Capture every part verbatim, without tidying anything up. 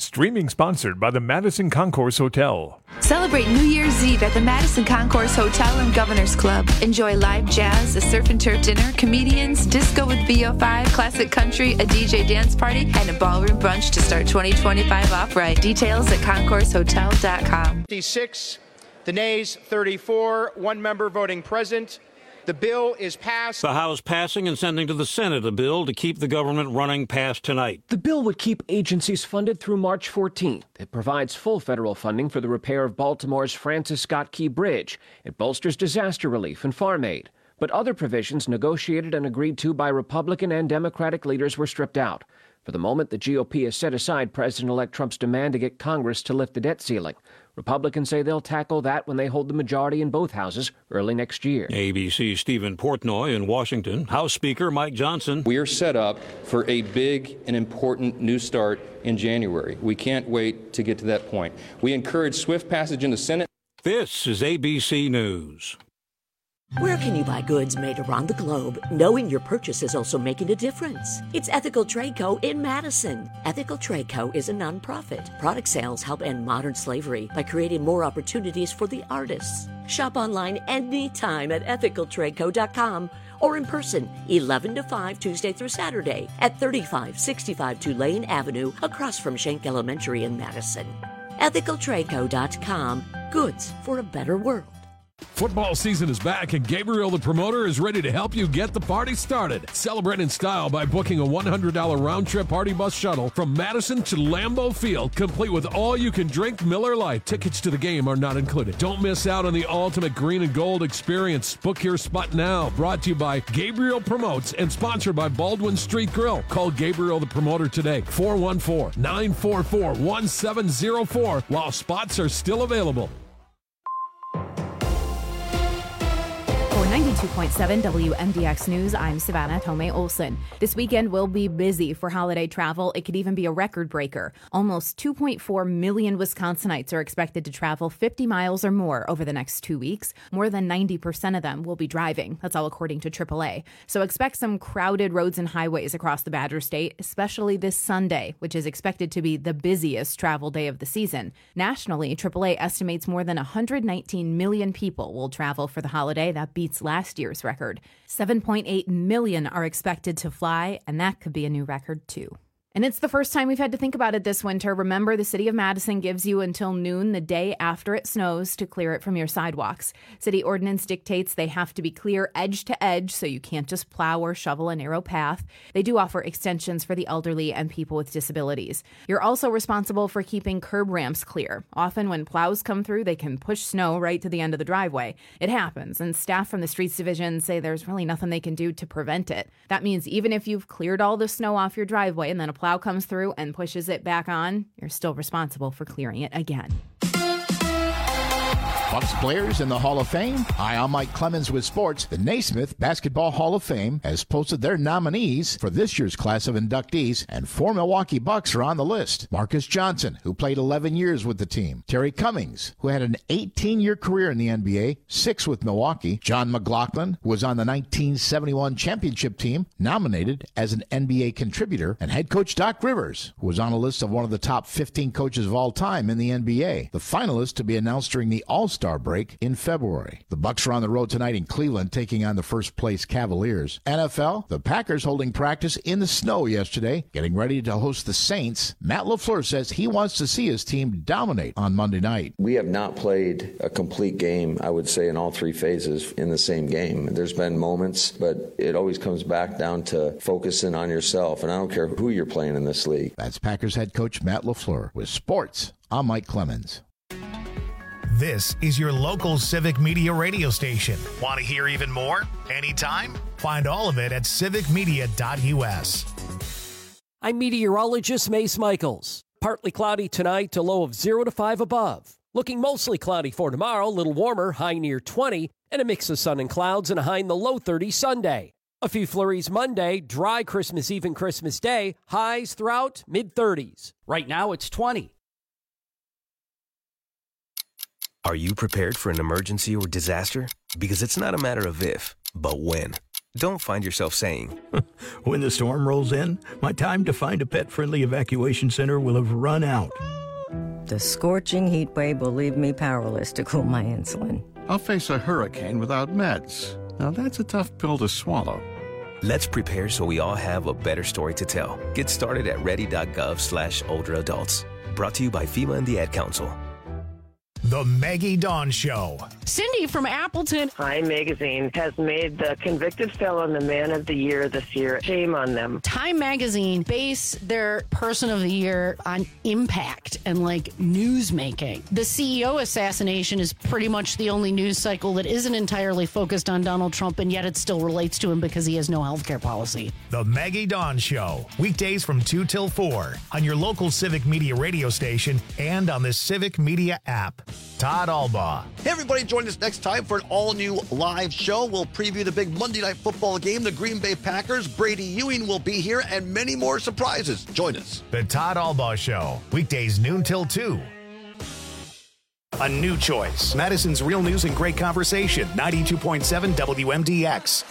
Streaming sponsored by the Madison Concourse Hotel. Celebrate New Year's Eve at the Madison Concourse Hotel and Governor's Club. Enjoy live jazz, a surf and turf dinner, comedians, disco with V O five, classic country, a D J dance party, and a ballroom brunch to start twenty twenty-five off right. Details at concourse hotel dot com. fifty-six, the nays thirty-four, one member voting present. The bill is passed. The House passing and sending to the Senate a bill to keep the government running past tonight. The bill would keep agencies funded through March fourteenth. It provides full federal funding for the repair of Baltimore's Francis Scott Key Bridge. It bolsters disaster relief and farm aid. But other provisions negotiated and agreed to by Republican and Democratic leaders were stripped out. For the moment, the G O P has set aside President-elect Trump's demand to get Congress to lift the debt ceiling. Republicans say they'll tackle that when they hold the majority in both houses early next year. A B C's Stephen Portnoy in Washington. House Speaker Mike Johnson. We are set up for a big and important new start in January. We can't wait to get to that point. We encourage swift passage in the Senate. This is A B C News. Where can you buy goods made around the globe, knowing your purchase is also making a difference? It's Ethical Trade Co. in Madison. Ethical Trade Co. is a nonprofit. Product sales help end modern slavery by creating more opportunities for the artists. Shop online anytime at ethical trade co dot com or in person, eleven to five, Tuesday through Saturday at thirty-five sixty-five Tulane Avenue, across from Schenck Elementary in Madison. ethical trade co dot com. Goods for a better world. Football season is back, and Gabriel the Promoter is ready to help you get the party started. Celebrate in style by booking a one hundred dollars round-trip party bus shuttle from Madison to Lambeau Field, complete with all-you-can-drink Miller Lite. Tickets to the game are not included. Don't miss out on the ultimate green and gold experience. Book your spot now. Brought to you by Gabriel Promotes and sponsored by Baldwin Street Grill. Call Gabriel the Promoter today, four one four, nine four four, one seven zero four, while spots are still available. ninety-two point seven W M D X News, I'm Savannah Tomei Olson. This weekend will be busy for holiday travel. It could even be a record breaker. Almost two point four million Wisconsinites are expected to travel fifty miles or more over the next two weeks. More than ninety percent of them will be driving. That's all according to triple A. So expect some crowded roads and highways across the Badger State, especially this Sunday, which is expected to be the busiest travel day of the season. Nationally, triple A estimates more than one hundred nineteen million people will travel for the holiday. That beats last year's record. seven point eight million are expected to fly, and that could be a new record too. And it's the first time we've had to think about it this winter. Remember, the City of Madison gives you until noon the day after it snows to clear it from your sidewalks. City ordinance dictates they have to be clear edge to edge, so you can't just plow or shovel a narrow path. They do offer extensions for the elderly and people with disabilities. You're also responsible for keeping curb ramps clear. Often when plows come through, they can push snow right to the end of the driveway. It happens, and staff from the Streets Division say there's really nothing they can do to prevent it. That means even if you've cleared all the snow off your driveway and then a plow comes through and pushes it back on, you're still responsible for clearing it again. Bucks players in the Hall of Fame. Hi, I'm Mike Clemens with sports. The Naismith Basketball Hall of Fame has posted their nominees for this year's class of inductees, and four Milwaukee Bucks are on the list. Marcus Johnson, who played eleven years with the team. Terry Cummings, who had an eighteen-year career in the N B A, six with Milwaukee. John McLaughlin, who was on the nineteen seventy-one championship team, nominated as an N B A contributor. And head coach Doc Rivers, who was on a list of one of the top fifteen coaches of all time in the N B A. The finalists to be announced during the All-Star break in February. The Bucks are on the road tonight in Cleveland, taking on the first-place Cavaliers. N F L, the Packers holding practice in the snow yesterday, getting ready to host the Saints. Matt LaFleur says he wants to see his team dominate on Monday night. We have not played a complete game, I would say, in all three phases in the same game. There's been moments, but it always comes back down to focusing on yourself, and I don't care who you're playing in this league. That's Packers head coach Matt LaFleur. With sports, I'm Mike Clemens. This is your local Civic Media radio station. Want to hear even more? Anytime? Find all of it at civic media dot u s. I'm meteorologist Mace Michaels. Partly cloudy tonight, a low of zero to five above. Looking mostly cloudy for tomorrow, a little warmer, high near twenty, and a mix of sun and clouds and a high in the low thirties Sunday. A few flurries Monday, dry Christmas Eve and Christmas Day, highs throughout mid thirties. Right now it's twenty. Are you prepared for an emergency or disaster? Because it's not a matter of if, but when. Don't find yourself saying, when the storm rolls in, my time to find a pet-friendly evacuation center will have run out. The scorching heat wave will leave me powerless to cool my insulin. I'll face a hurricane without meds. Now that's a tough pill to swallow. Let's prepare so we all have a better story to tell. Get started at ready.gov slash older adults. Brought to you by FEMA and the Ad Council. The Maggie Dawn Show. Cindy from Appleton. Time Magazine has made the convicted felon the man of the year this year. Shame on them. Time Magazine base their person of the year on impact and like news making. The C E O assassination is pretty much the only news cycle that isn't entirely focused on Donald Trump, and yet it still relates to him because he has no health care policy. The Maggie Dawn Show. Weekdays from two till four on your local Civic Media radio station and on the Civic Media app. Todd Albaugh. Hey, everybody, join us next time for an all-new live show. We'll preview the big Monday Night Football game, the Green Bay Packers. Brady Ewing will be here, and many more surprises. Join us. The Todd Albaugh Show. Weekdays noon till two. A new choice. Madison's Real News and Great Conversation. ninety-two point seven W M D X.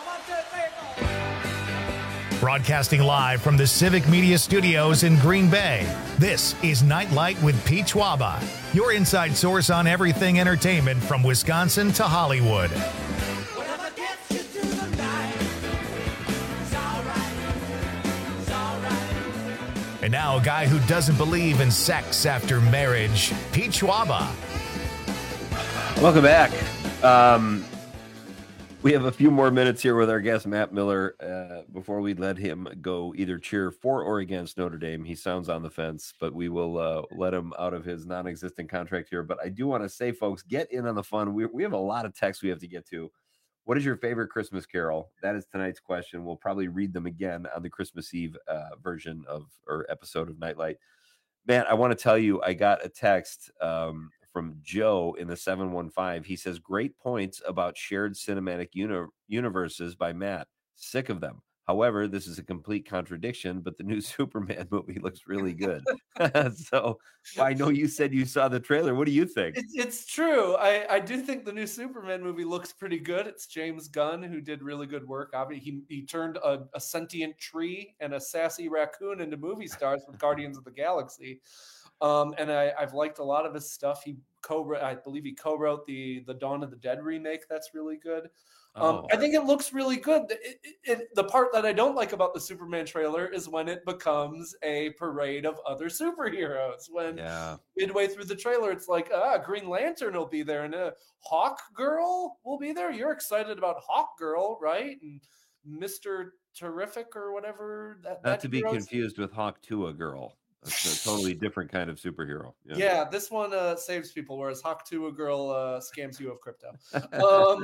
Broadcasting live from the Civic Media Studios in Green Bay, this is Nightlight with Pete Schwaba, your inside source on everything entertainment from Wisconsin to Hollywood. And now a guy who doesn't believe in sex after marriage, Pete Schwaba. Welcome back. Um, We have a few more minutes here with our guest, Matt Miller, uh, before we let him go either cheer for or against Notre Dame. He sounds on the fence, but we will uh, let him out of his non-existent contract here. But I do want to say, folks, get in on the fun. We, we have a lot of texts we have to get to. What is your favorite Christmas carol? That is tonight's question. We'll probably read them again on the Christmas Eve uh, version of or episode of Nightlight. Matt, I want to tell you, I got a text um, from Joe in the seven one five. He says, great points about shared cinematic uni- universes by Matt. Sick of them. However, this is a complete contradiction, but the new Superman movie looks really good. So I know you said you saw the trailer. What do you think? It's, it's true. I, I do think the new Superman movie looks pretty good. It's James Gunn, who did really good work. Obviously, he, he turned a, a sentient tree and a sassy raccoon into movie stars with Guardians of the Galaxy. Um, and I, I've liked a lot of his stuff. He co I believe he co-wrote the the Dawn of the Dead remake. That's really good. Um, Oh. I think it looks really good. It, it, it, the part that I don't like about the Superman trailer is when it becomes a parade of other superheroes. When Yeah. midway through the trailer, it's like, ah, Green Lantern will be there and uh, Hawk Girl will be there. You're excited about Hawk Girl, right? And Mister Terrific or whatever. That, Not that to be hero's- confused with Hawk Tua Girl. It's a totally different kind of superhero. Yeah, this one uh, saves people, whereas Hawk Tua Girl uh, scams you of crypto. Um,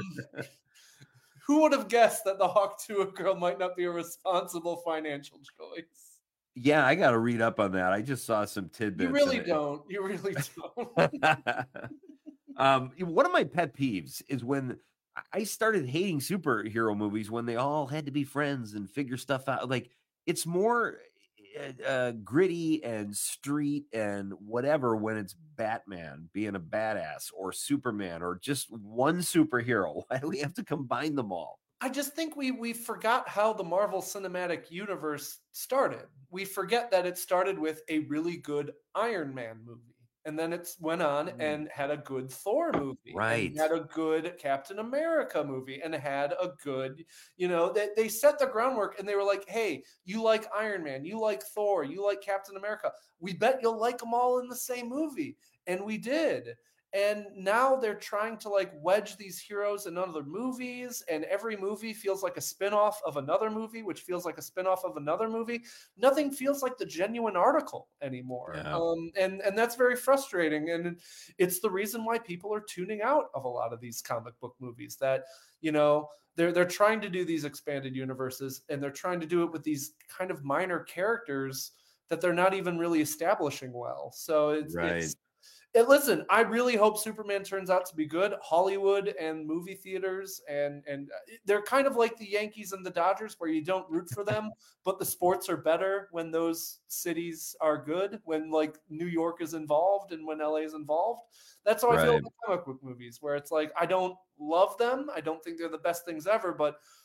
who would have guessed that the Hawk Tua Girl might not be a responsible financial choice? Yeah, I got to read up on that. I just saw some tidbits. You really and it- don't. You really don't. um, one of my pet peeves is when I started hating superhero movies when they all had to be friends and figure stuff out. Like, it's more uh, uh, gritty and street and whatever when it's Batman being a badass or Superman or just one superhero. Why do we have to combine them all? I just think we we forgot how the Marvel Cinematic Universe started. We forget that it started with a really good Iron Man movie. And then it went on and had a good Thor movie. Right. And had a good Captain America movie and had a good, you know, they, they set the groundwork and they were like, hey, you like Iron Man, you like Thor, you like Captain America. We bet you'll like them all in the same movie. And we did. And now they're trying to like wedge these heroes in other movies, and every movie feels like a spinoff of another movie, which feels like a spinoff of another movie. Nothing feels like the genuine article anymore. Yeah. Um, and, and that's very frustrating. And it's the reason why people are tuning out of a lot of these comic book movies, that, you know, they're, they're trying to do these expanded universes, and they're trying to do it with these kind of minor characters that they're not even really establishing well. So it's, Right. it's, And listen, I really hope Superman turns out to be good. Hollywood and movie theaters, and and they're kind of like the Yankees and the Dodgers, where you don't root for them, but the sports are better when those cities are good, when like New York is involved and when L A is involved. That's how I feel Right. about comic book movies, where it's like, I don't love them. I don't think they're the best things ever, but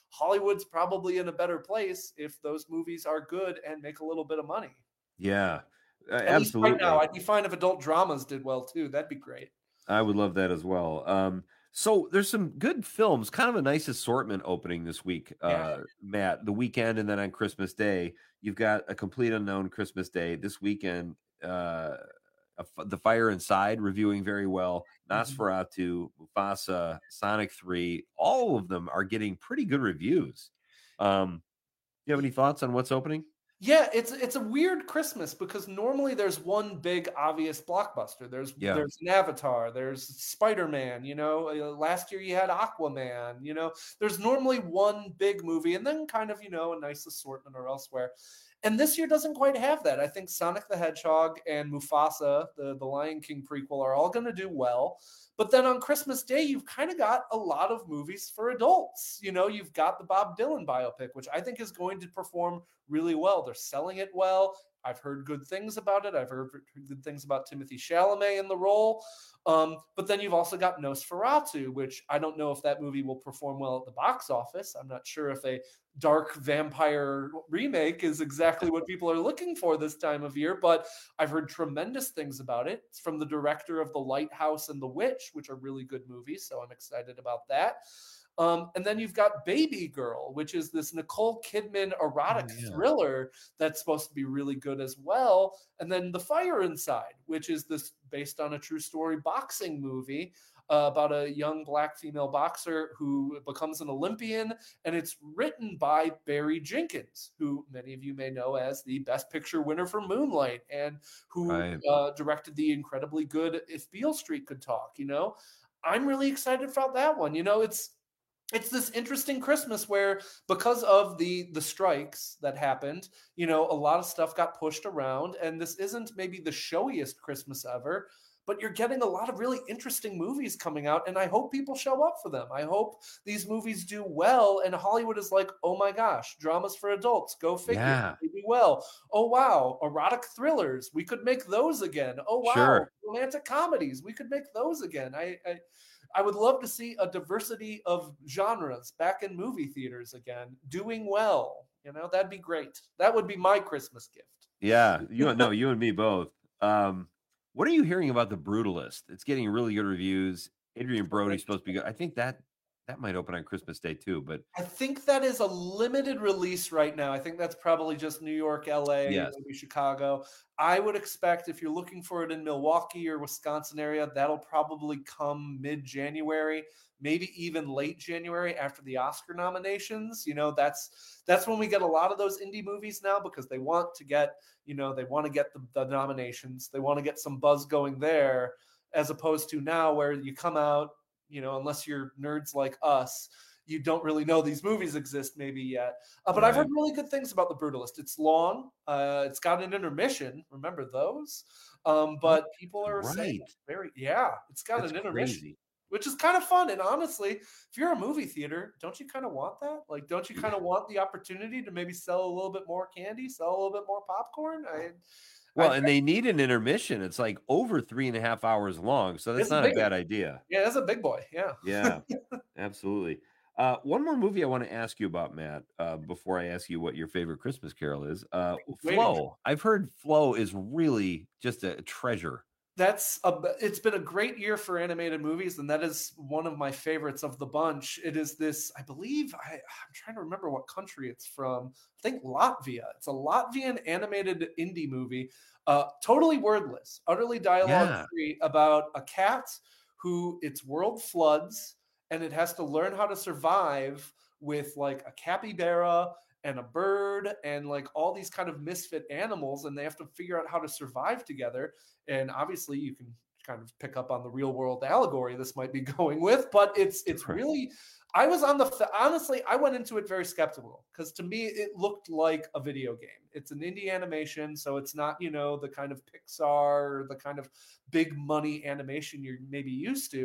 Hollywood's probably in a better place if those movies are good and make a little bit of money. Yeah, uh, At absolutely. least right now, I'd be fine if adult dramas did well too. That'd be great. I would love that as well. Um, so there's some good films, kind of a nice assortment opening this week, uh, Yeah. Matt. The weekend and then on Christmas Day, you've got A Complete Unknown Christmas Day. This weekend, uh, a F- The Fire Inside reviewing very well. Nosferatu, Mufasa, Sonic three, all of them are getting pretty good reviews. Um, you have any thoughts on what's opening? Yeah, it's it's a weird Christmas because normally there's one big obvious blockbuster. There's Yeah. there's an Avatar, there's Spider-Man, you know, uh, last year you had Aquaman, you know. There's normally one big movie and then kind of, you know, a nice assortment or elsewhere. And this year doesn't quite have that. I think Sonic the Hedgehog and Mufasa, the, the Lion King prequel, are all going to do well. But then on Christmas Day, you've kind of got a lot of movies for adults. You know, you've got the Bob Dylan biopic, which I think is going to perform really well. They're selling it well. I've heard good things about it. I've heard good things about Timothy Chalamet in the role. Um, but then you've also got Nosferatu, which I don't know if that movie will perform well at the box office. I'm not sure if a dark vampire remake is exactly what people are looking for this time of year, but I've heard tremendous things about it. It's from the director of The Lighthouse and The Witch, which are really good movies, so I'm excited about that. Um, and then you've got Baby Girl, which is this Nicole Kidman erotic Oh, yeah. thriller that's supposed to be really good as well. And then The Fire Inside, which is this based on a true story boxing movie uh, about a young black female boxer who becomes an Olympian. And it's written by Barry Jenkins, who many of you may know as the Best Picture winner for Moonlight and who Right. uh, directed the incredibly good If Beale Street Could Talk. You know, I'm really excited about that one. You know, it's it's this interesting Christmas where because of the the strikes that happened, you know, a lot of stuff got pushed around, and this isn't maybe the showiest Christmas ever, but you're getting a lot of really interesting movies coming out, and I hope people show up for them. I hope these movies do well, and Hollywood is like, oh my gosh, dramas for adults, go figure, Yeah. they do well. Oh wow, erotic thrillers, we could make those again. Oh wow, Sure. romantic comedies, we could make those again. I, I I would love to see a diversity of genres back in movie theaters again, doing well. You know, that'd be great. That would be my Christmas gift. Yeah, you no, you and me both. Um, what are you hearing about The Brutalist? It's getting really good reviews. Adrian Brody's supposed to be good. I think that that might open on Christmas Day too, but I think that is a limited release right now. I think that's probably just New York, L A, Yes. maybe Chicago. I would expect if you're looking for it in Milwaukee or Wisconsin area, that'll probably come mid-January, maybe even late January after the Oscar nominations. You know, that's that's when we get a lot of those indie movies now because they want to get, you know, they want to get the, the nominations. They want to get some buzz going there as opposed to now where you come out, you know, unless you're nerds like us, you don't really know these movies exist maybe yet. Uh, but I've heard Right. really good things about The Brutalist. It's long. Uh, it's got an intermission. Remember those? Um, but people are saying Right. it's very, yeah, it's got That's an intermission, crazy. which is kind of fun. And honestly, if you're a movie theater, don't you kind of want that? Like, don't you kind of want the opportunity to maybe sell a little bit more candy, sell a little bit more popcorn? I, Well, I- and they need an intermission. It's like over three and a half hours long, so that's It's a not a big bad one. idea. yeah, that's a big boy. Yeah. Yeah, absolutely. Uh, one more movie I want to ask you about, Matt, uh, before I ask you what your favorite Christmas Carol is. Uh, Waiting. Flow. I've heard Flow is really just a treasure. That's a, it's been a great year for animated movies, and that is one of my favorites of the bunch. It is this, I believe, I, I'm trying to remember what country it's from. I think Latvia. It's a Latvian animated indie movie, uh, totally wordless, utterly dialogue free, about a cat who its world floods, and it has to learn how to survive with like a capybara and a bird and like all these kind of misfit animals, and they have to figure out how to survive together. And obviously you can kind of pick up on the real world allegory this might be going with, but it's it's Right. really, I was on the honestly I went into it very skeptical because to me it looked like a video game. It's an indie animation, so it's not, you know, the kind of Pixar or the kind of big money animation you're maybe used to.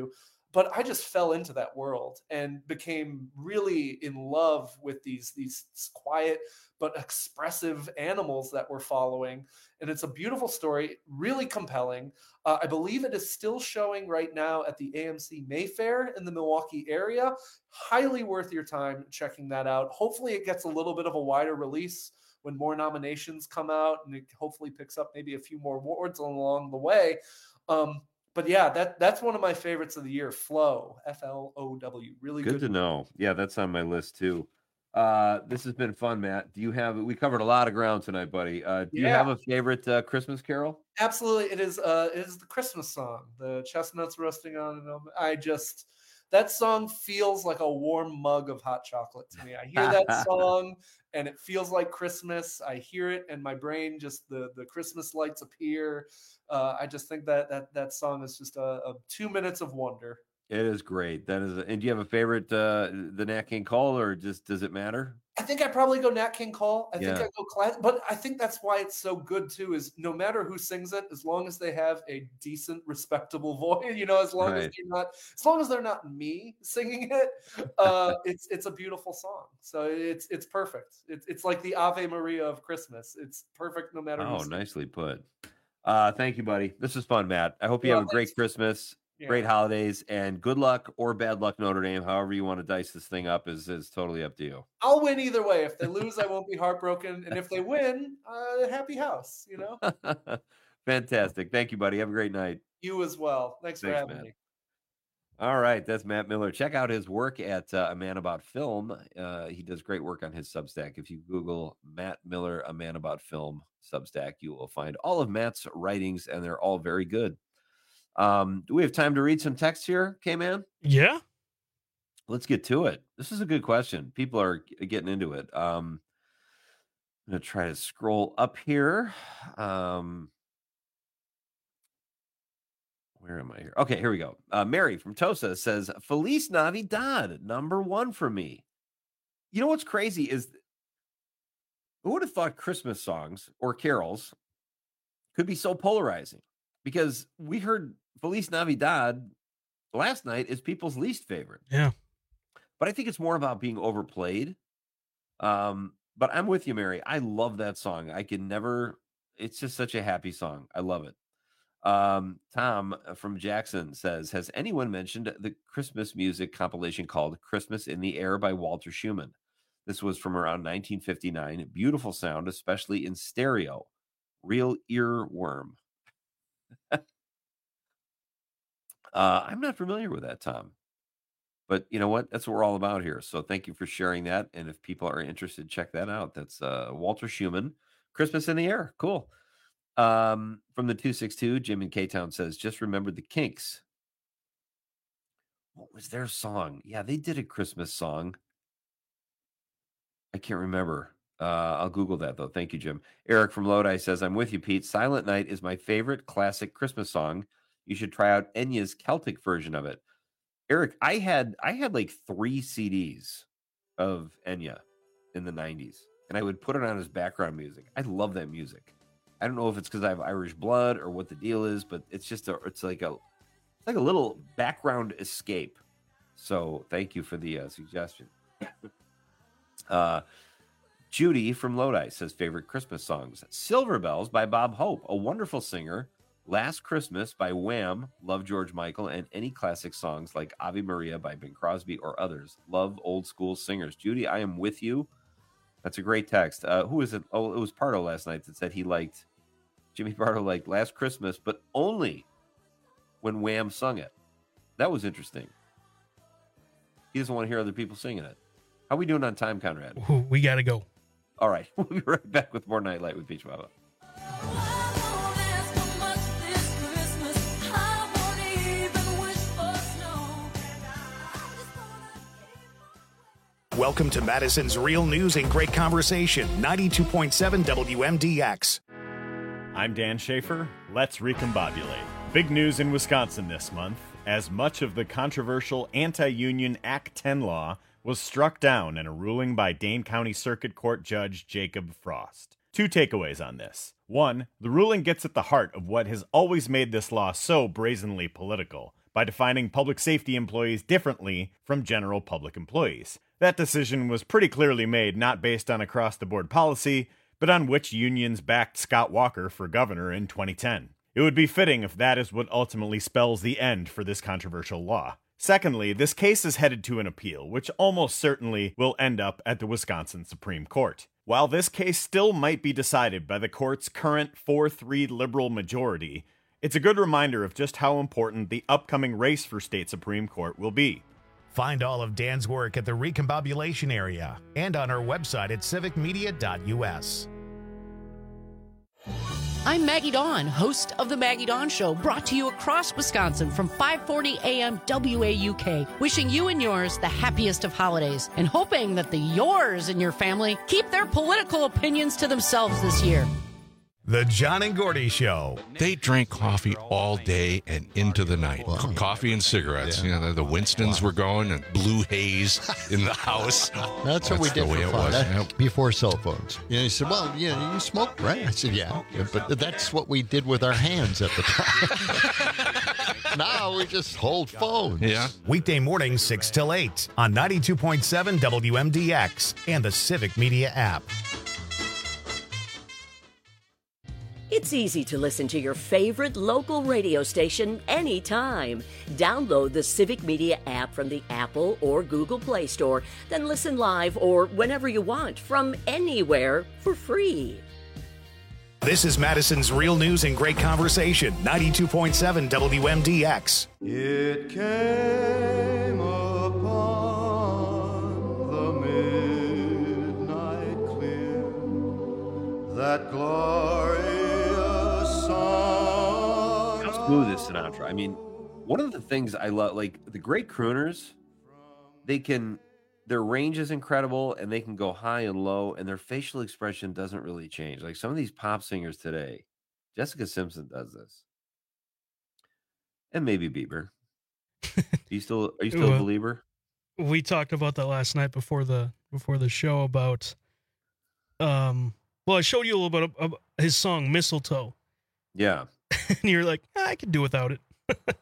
but I just fell into that world and became really in love with these these quiet but expressive animals that we're following. And it's a beautiful story, really compelling. Uh, I believe it is still showing right now at the A M C Mayfair in the Milwaukee area. Highly worth your time checking that out. Hopefully it gets a little bit of a wider release when more nominations come out, and it hopefully picks up maybe a few more awards along the way. Um, but yeah, that that's one of my favorites of the year. Flow, F L O W, really good. Good to know. Yeah, that's on my list too. Uh, this has been fun, Matt. Do you have? We covered a lot of ground tonight, buddy. Uh, do you Yeah. have a favorite uh, Christmas carol? Absolutely, it is. Uh, it is the Christmas song, the chestnuts roasting on an oven. I just that song feels like a warm mug of hot chocolate to me. I hear that song, and it feels like Christmas. I hear it, and my brain just the the Christmas lights appear. Uh, I just think that that that song is just a, a two minutes of wonder. It is great. That is. And do you have a favorite, uh, the Nat King Cole, or just does it matter? I think I probably go Nat King Cole. I think Yeah. I go class, but I think that's why it's so good too. Is no matter who sings it, as long as they have a decent, respectable voice, you know, as long as Right. they're not, as long as they're not me singing it, uh, it's it's a beautiful song. So it's it's perfect. It's it's like the Ave Maria of Christmas. It's perfect no matter. who Oh, sings. nicely put. Uh, thank you, buddy. This was fun, Matt. I hope you Well, have a great Christmas, Yeah. great holidays, and good luck or bad luck, Notre Dame. However you want to dice this thing up is is totally up to you. I'll win either way. If they lose, I won't be heartbroken, and if they win, uh, happy house. You know, Fantastic. Thank you, buddy. Have a great night. you as well. Thanks, for Thanks, having Matt. me. All right, that's Matt Miller. Check out his work at uh, A Man About Film. Uh, he does great work on his Substack. If you Google Matt Miller, A Man About Film Substack, you will find all of Matt's writings, and they're all very good. Um, do we have time to read some text here, K-Man? Yeah. Let's get to it. This is a good question. People are g- getting into it. Um, I'm going to try to scroll up here. Um, Where am I here? Okay, here we go. Uh, Mary from Tosa says, Feliz Navidad, number one for me. You know what's crazy is who would have thought Christmas songs or carols could be so polarizing? Because we heard Feliz Navidad last night is people's least favorite. Yeah. But I think it's more about being overplayed. Um, but I'm with you, Mary. I love that song. I can never, it's just such a happy song. I love it. Um, Tom from Jackson says, has anyone mentioned the Christmas music compilation called Christmas in the Air by Walter Schumann? This was from around nineteen fifty-nine. Beautiful sound, especially in stereo. Real earworm. uh, I'm not familiar with that, Tom. But you know what? That's what we're all about here. So thank you for sharing that. And if people are interested, check that out. That's uh, Walter Schumann, Christmas in the Air. Cool. Um, from the two six two, Jim in K-Town says, just remembered the Kinks. What was their song? Yeah, they did a Christmas song. I can't remember. Uh, I'll Google that, though. Thank you, Jim. Eric from Lodi says, I'm with you, Pete. Silent Night is my favorite classic Christmas song. You should try out Enya's Celtic version of it. Eric, I had I had like three C Ds of Enya in the nineties, and I would put it on as background music. I love that music. I don't know if it's because I have Irish blood or what the deal is, but it's just a it's like a it's like a little background escape. So thank you for the uh, suggestion. uh, Judy from Lodi says favorite Christmas songs: Silver Bells by Bob Hope, a wonderful singer. Last Christmas by Wham, love George Michael, and any classic songs like Ave Maria by Bing Crosby or others. Love old school singers. Judy, I am with you. That's a great text. Uh, who is it? Oh, it was Pardo last night that said he liked, Jimmy Pardo liked Last Christmas, but only when Wham sung it. That was interesting. He doesn't want to hear other people singing it. How are we doing on time, Conrad? Ooh, we got to go. All right. We'll be right back with more Nightlight with Peach Baba. Welcome to Madison's Real News and Great Conversation, ninety-two point seven W M D X. I'm Dan Schaefer. Let's recombobulate. Big news in Wisconsin this month, as much of the controversial anti-union Act ten law was struck down in a ruling by Dane County Circuit Court Judge Jacob Frost. Two takeaways on this. One, the ruling gets at the heart of what has always made this law so brazenly political, by defining public safety employees differently from general public employees. That decision was pretty clearly made not based on across-the-board policy, but on which unions backed Scott Walker for governor in twenty ten. It would be fitting if that is what ultimately spells the end for this controversial law. Secondly, this case is headed to an appeal, which almost certainly will end up at the Wisconsin Supreme Court. While this case still might be decided by the court's current four three liberal majority, it's a good reminder of just how important the upcoming race for state Supreme Court will be. Find all of Dan's work at the Recombobulation area and on our website at civic media dot u s. I'm Maggie Dawn, host of The Maggie Dawn Show, brought to you across Wisconsin from five forty a.m. W A U K, wishing you and yours the happiest of holidays and hoping that the yours in your family keep their political opinions to themselves this year. The John and Gordy Show. They drank coffee all day and into the night. Co- coffee and cigarettes. Yeah. You know, the Winstons were going and blue haze in the house. That's, That's what we did the way for it fun. was. That- Yep. Before cell phones. You know, he said, well, you know, you smoked, right? I said, yeah. yeah but that's what we did with our hands at the time. Now we just hold phones. Yeah. Weekday mornings, six till eight on ninety-two point seven W M D X and the Civic Media app. It's easy to listen to your favorite local radio station anytime. Download the Civic Media app from the Apple or Google Play Store, then listen live or whenever you want from anywhere for free. This is Madison's Real News and Great Conversation, ninety-two point seven W M D X. It came upon the midnight clear, that glorious song. How smooth is Sinatra? I mean, one of the things I love, like the great crooners, they can, their range is incredible and they can go high and low and their facial expression doesn't really change. Like some of these pop singers today, Jessica Simpson does this. And maybe Bieber. Are you still, are you still a believer? We talked about that last night before the, before the show about, um, well, I showed you a little bit of, of his song Mistletoe. Yeah. And you're like, ah, I could do without it.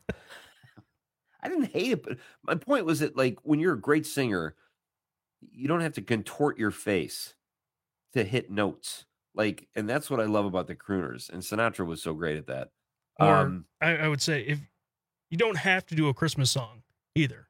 I didn't hate it, but my point was that, like, when you're a great singer, you don't have to contort your face to hit notes. Like, and that's what I love about the crooners. And Sinatra was so great at that. Or Um, I, I would say if you don't have to do a Christmas song either.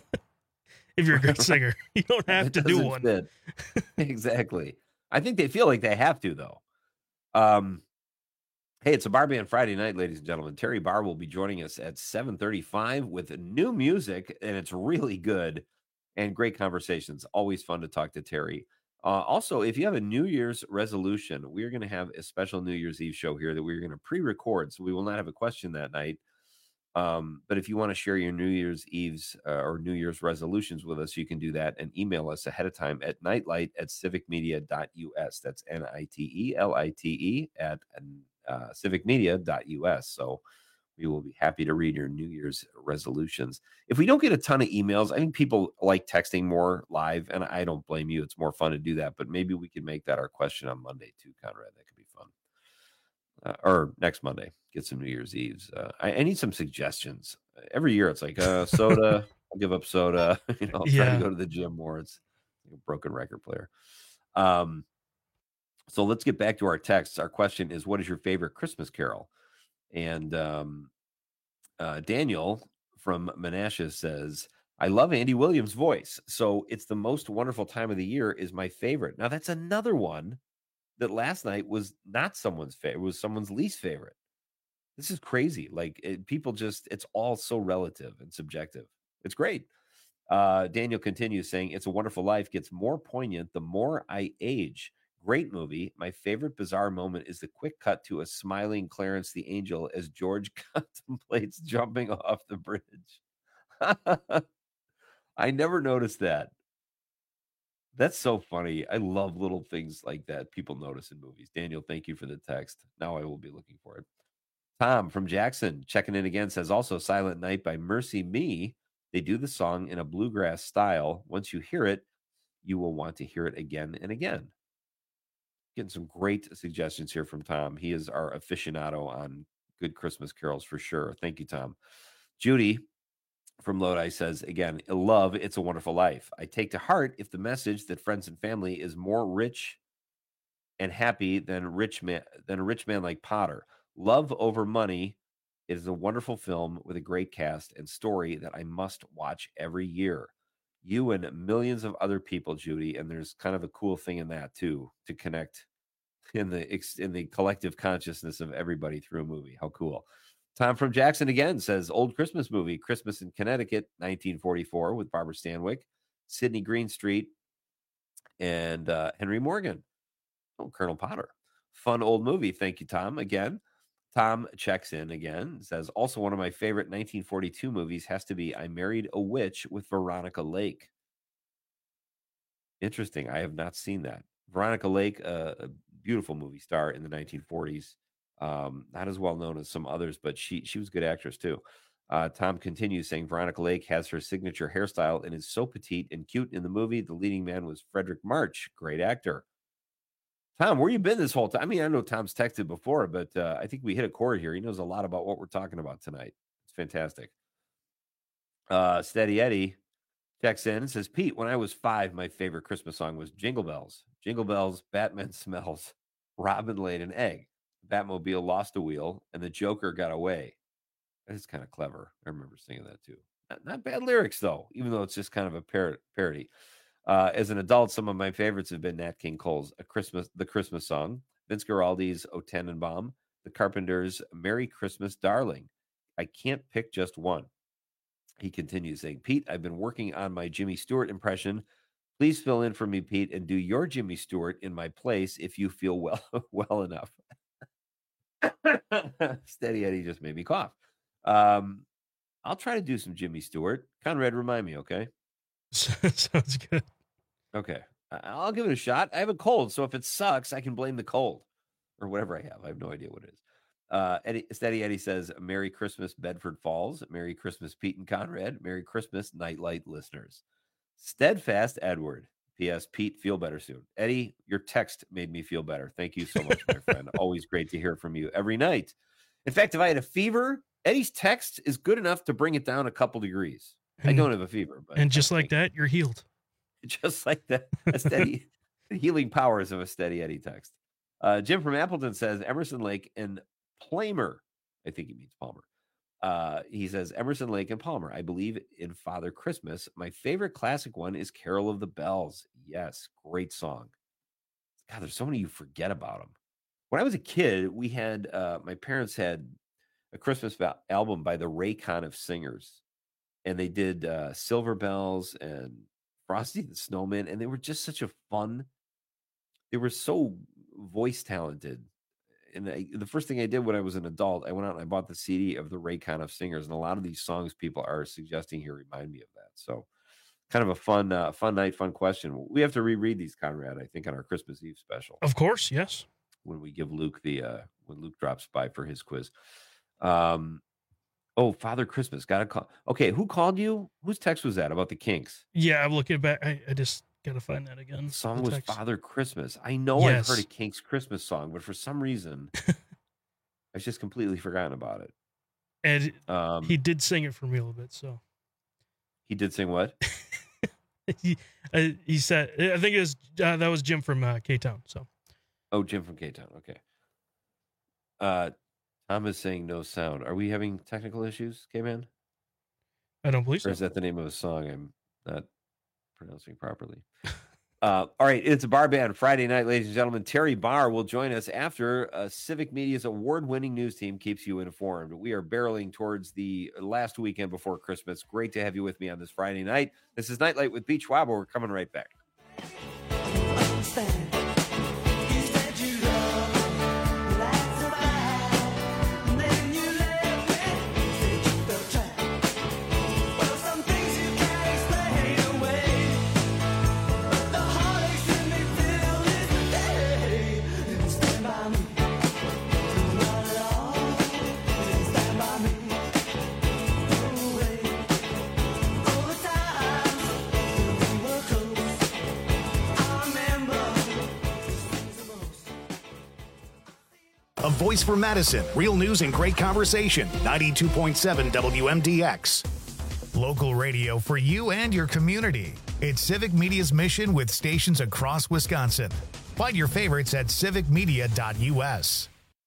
If you're a great singer, you don't have it to do doesn't one. fit. Exactly. I think they feel like they have to, though. Um, hey, it's a Bar Band Friday night, ladies and gentlemen. Terry Barr will be joining us at seven thirty-five with new music, and it's really good and great conversations. Always fun to talk to Terry. Uh, also, if you have a New Year's resolution, we're going to have a special New Year's Eve show here that we're going to pre-record, so we will not have a question that night. Um, but if you want to share your New Year's Eve's uh, or New Year's resolutions with us, you can do that and email us ahead of time at nightlight at civic media dot u s. That's N I T E L I T E at uh, civic media dot u s. So we will be happy to read your New Year's resolutions. If we don't get a ton of emails, I think people like texting more live, and I don't blame you. It's more fun to do that, but maybe we can make that our question on Monday too, Conrad. That could be fun. Uh, or next Monday, get some New Year's Eves. Uh, I, I need some suggestions. Every year it's like uh, soda. I'll give up soda. You know, I'll try Yeah. to go to the gym more. It's like a broken record player. Um, so let's get back to our texts. Our question is, what is your favorite Christmas carol? And um, uh, Daniel from Menasha says, I love Andy Williams' voice. So It's the Most Wonderful Time of the Year is my favorite. Now, that's another one that last night was not someone's favorite. It was someone's least favorite. This is crazy. Like it, people just, it's all so relative and subjective. It's great. Uh, Daniel continues saying, It's a Wonderful Life gets more poignant the more I age. Great movie. My favorite bizarre moment is the quick cut to a smiling Clarence the Angel as George contemplates jumping off the bridge. I never noticed that. That's so funny. I love little things like that people notice in movies. Daniel, thank you for the text. Now I will be looking for it. Tom from Jackson checking in again says also Silent Night by Mercy Me. They do the song in a bluegrass style. Once you hear it, you will want to hear it again and again. Getting some great suggestions here from Tom. He is our aficionado on good Christmas carols for sure. Thank you, Tom. Judy from Lodi says, again, love, It's a Wonderful Life. I take to heart if the message that friends and family is more rich and happy than rich man than a rich man like Potter. Love over money. It is a wonderful film with a great cast and story that I must watch every year. You and millions of other people, Judy, and there's kind of a cool thing in that too, to connect in the in the collective consciousness of everybody through a movie. How cool. Tom from Jackson again says, old Christmas movie, Christmas in Connecticut, nineteen forty-four, with Barbara Stanwyck, Sidney Greenstreet, and uh, Henry Morgan. Oh, Colonel Potter. Fun old movie. Thank you, Tom. Again, Tom checks in again, says, also one of my favorite nineteen forty-two movies has to be I Married a Witch with Veronica Lake. Interesting. I have not seen that. Veronica Lake, uh, a beautiful movie star in the nineteen forties. Um, not as well known as some others, but she she was a good actress too. Uh, Tom continues saying Veronica Lake has her signature hairstyle and is so petite and cute in the movie. The leading man was Frederick March, great actor. Tom, where you been this whole time? I mean, I know Tom's texted before, but uh, I think we hit a chord here. He knows a lot about what we're talking about tonight. It's fantastic. Uh, Steady Eddie checks in and says, Pete, when I was five, my favorite Christmas song was Jingle Bells. Jingle Bells, Batman smells, Robin laid an egg. Batmobile lost a wheel, and the Joker got away. That is kind of clever. I remember singing that too. Not, not bad lyrics, though, even though it's just kind of a par- parody. Uh, as an adult, some of my favorites have been Nat King Cole's A Christmas, The Christmas Song, Vince Guaraldi's O Tannenbaum, The Carpenters' Merry Christmas, Darling. I can't pick just one. He continues saying, Pete, I've been working on my Jimmy Stewart impression. Please fill in for me, Pete, and do your Jimmy Stewart in my place if you feel well well enough. Steady Eddie just made me cough. Um, I'll try to do some Jimmy Stewart. Conrad, remind me, okay? Sounds good. Okay. I'll give it a shot. I have a cold, so if it sucks, I can blame the cold or whatever I have. I have no idea what it is. Uh, Eddie, Steady Eddie says, Merry Christmas, Bedford Falls. Merry Christmas, Pete and Conrad. Merry Christmas, Nightlight listeners. Steadfast Edward. P S. Pete, feel better soon. Eddie, your text made me feel better. Thank you so much, my friend. Always great to hear from you every night. In fact, if I had a fever, Eddie's text is good enough to bring it down a couple degrees. And, I don't have a fever. But and just like that, you're healed. Just like that. A steady the healing powers of a Steady Eddie text. Uh, Jim from Appleton says, Emerson Lake and Palmer. I think he means Palmer. Uh, he says, Emerson, Lake, and Palmer. I believe in Father Christmas. My favorite classic one is Carol of the Bells. Yes, great song. God, there's so many you forget about them. When I was a kid, we had, uh, my parents had a Christmas val- album by the Raycon of Singers. And they did uh, Silver Bells and Frosty the Snowman. And they were just such a fun, they were so voice talented. And I, the first thing I did when I was an adult, I went out and I bought the C D of the Raycon of Singers, and a lot of these songs people are suggesting here remind me of that. So, kind of a fun, uh, fun night, fun question. We have to reread these, Conrad. I think on our Christmas Eve special. Of course, yes. When we give Luke the uh, when Luke drops by for his quiz. Um, oh, Father Christmas got a call. Okay, who called you? Whose text was that about the Kinks? Yeah, I'm looking back. I, I just. Gotta find that again. The song the was text. Father Christmas. I know Yes. I've heard a Kinks Christmas song, but for some reason, I've just completely forgotten about it. And Um, he did sing it for me a little bit. So he did sing what? he uh, he said, I think it was uh, that was Jim from uh, K Town. So Oh, Jim from K Town. Okay. Uh, Tom is saying no sound. Are we having technical issues, K-Man? I don't believe so. Or is that the name of a song I'm not pronouncing properly? Uh, all right, it's a bar band Friday night, ladies and gentlemen. Terry Barr will join us after uh, Civic Media's award-winning news team keeps you informed. We are barreling towards the last weekend before Christmas. Great to have you with me on this Friday night. This is Nightlight with Pete Schwab. We're coming right back. A voice for Madison. Real news and great conversation. ninety-two point seven W M D X. Local radio for you and your community. It's Civic Media's mission with stations across Wisconsin. Find your favorites at civic media dot u s.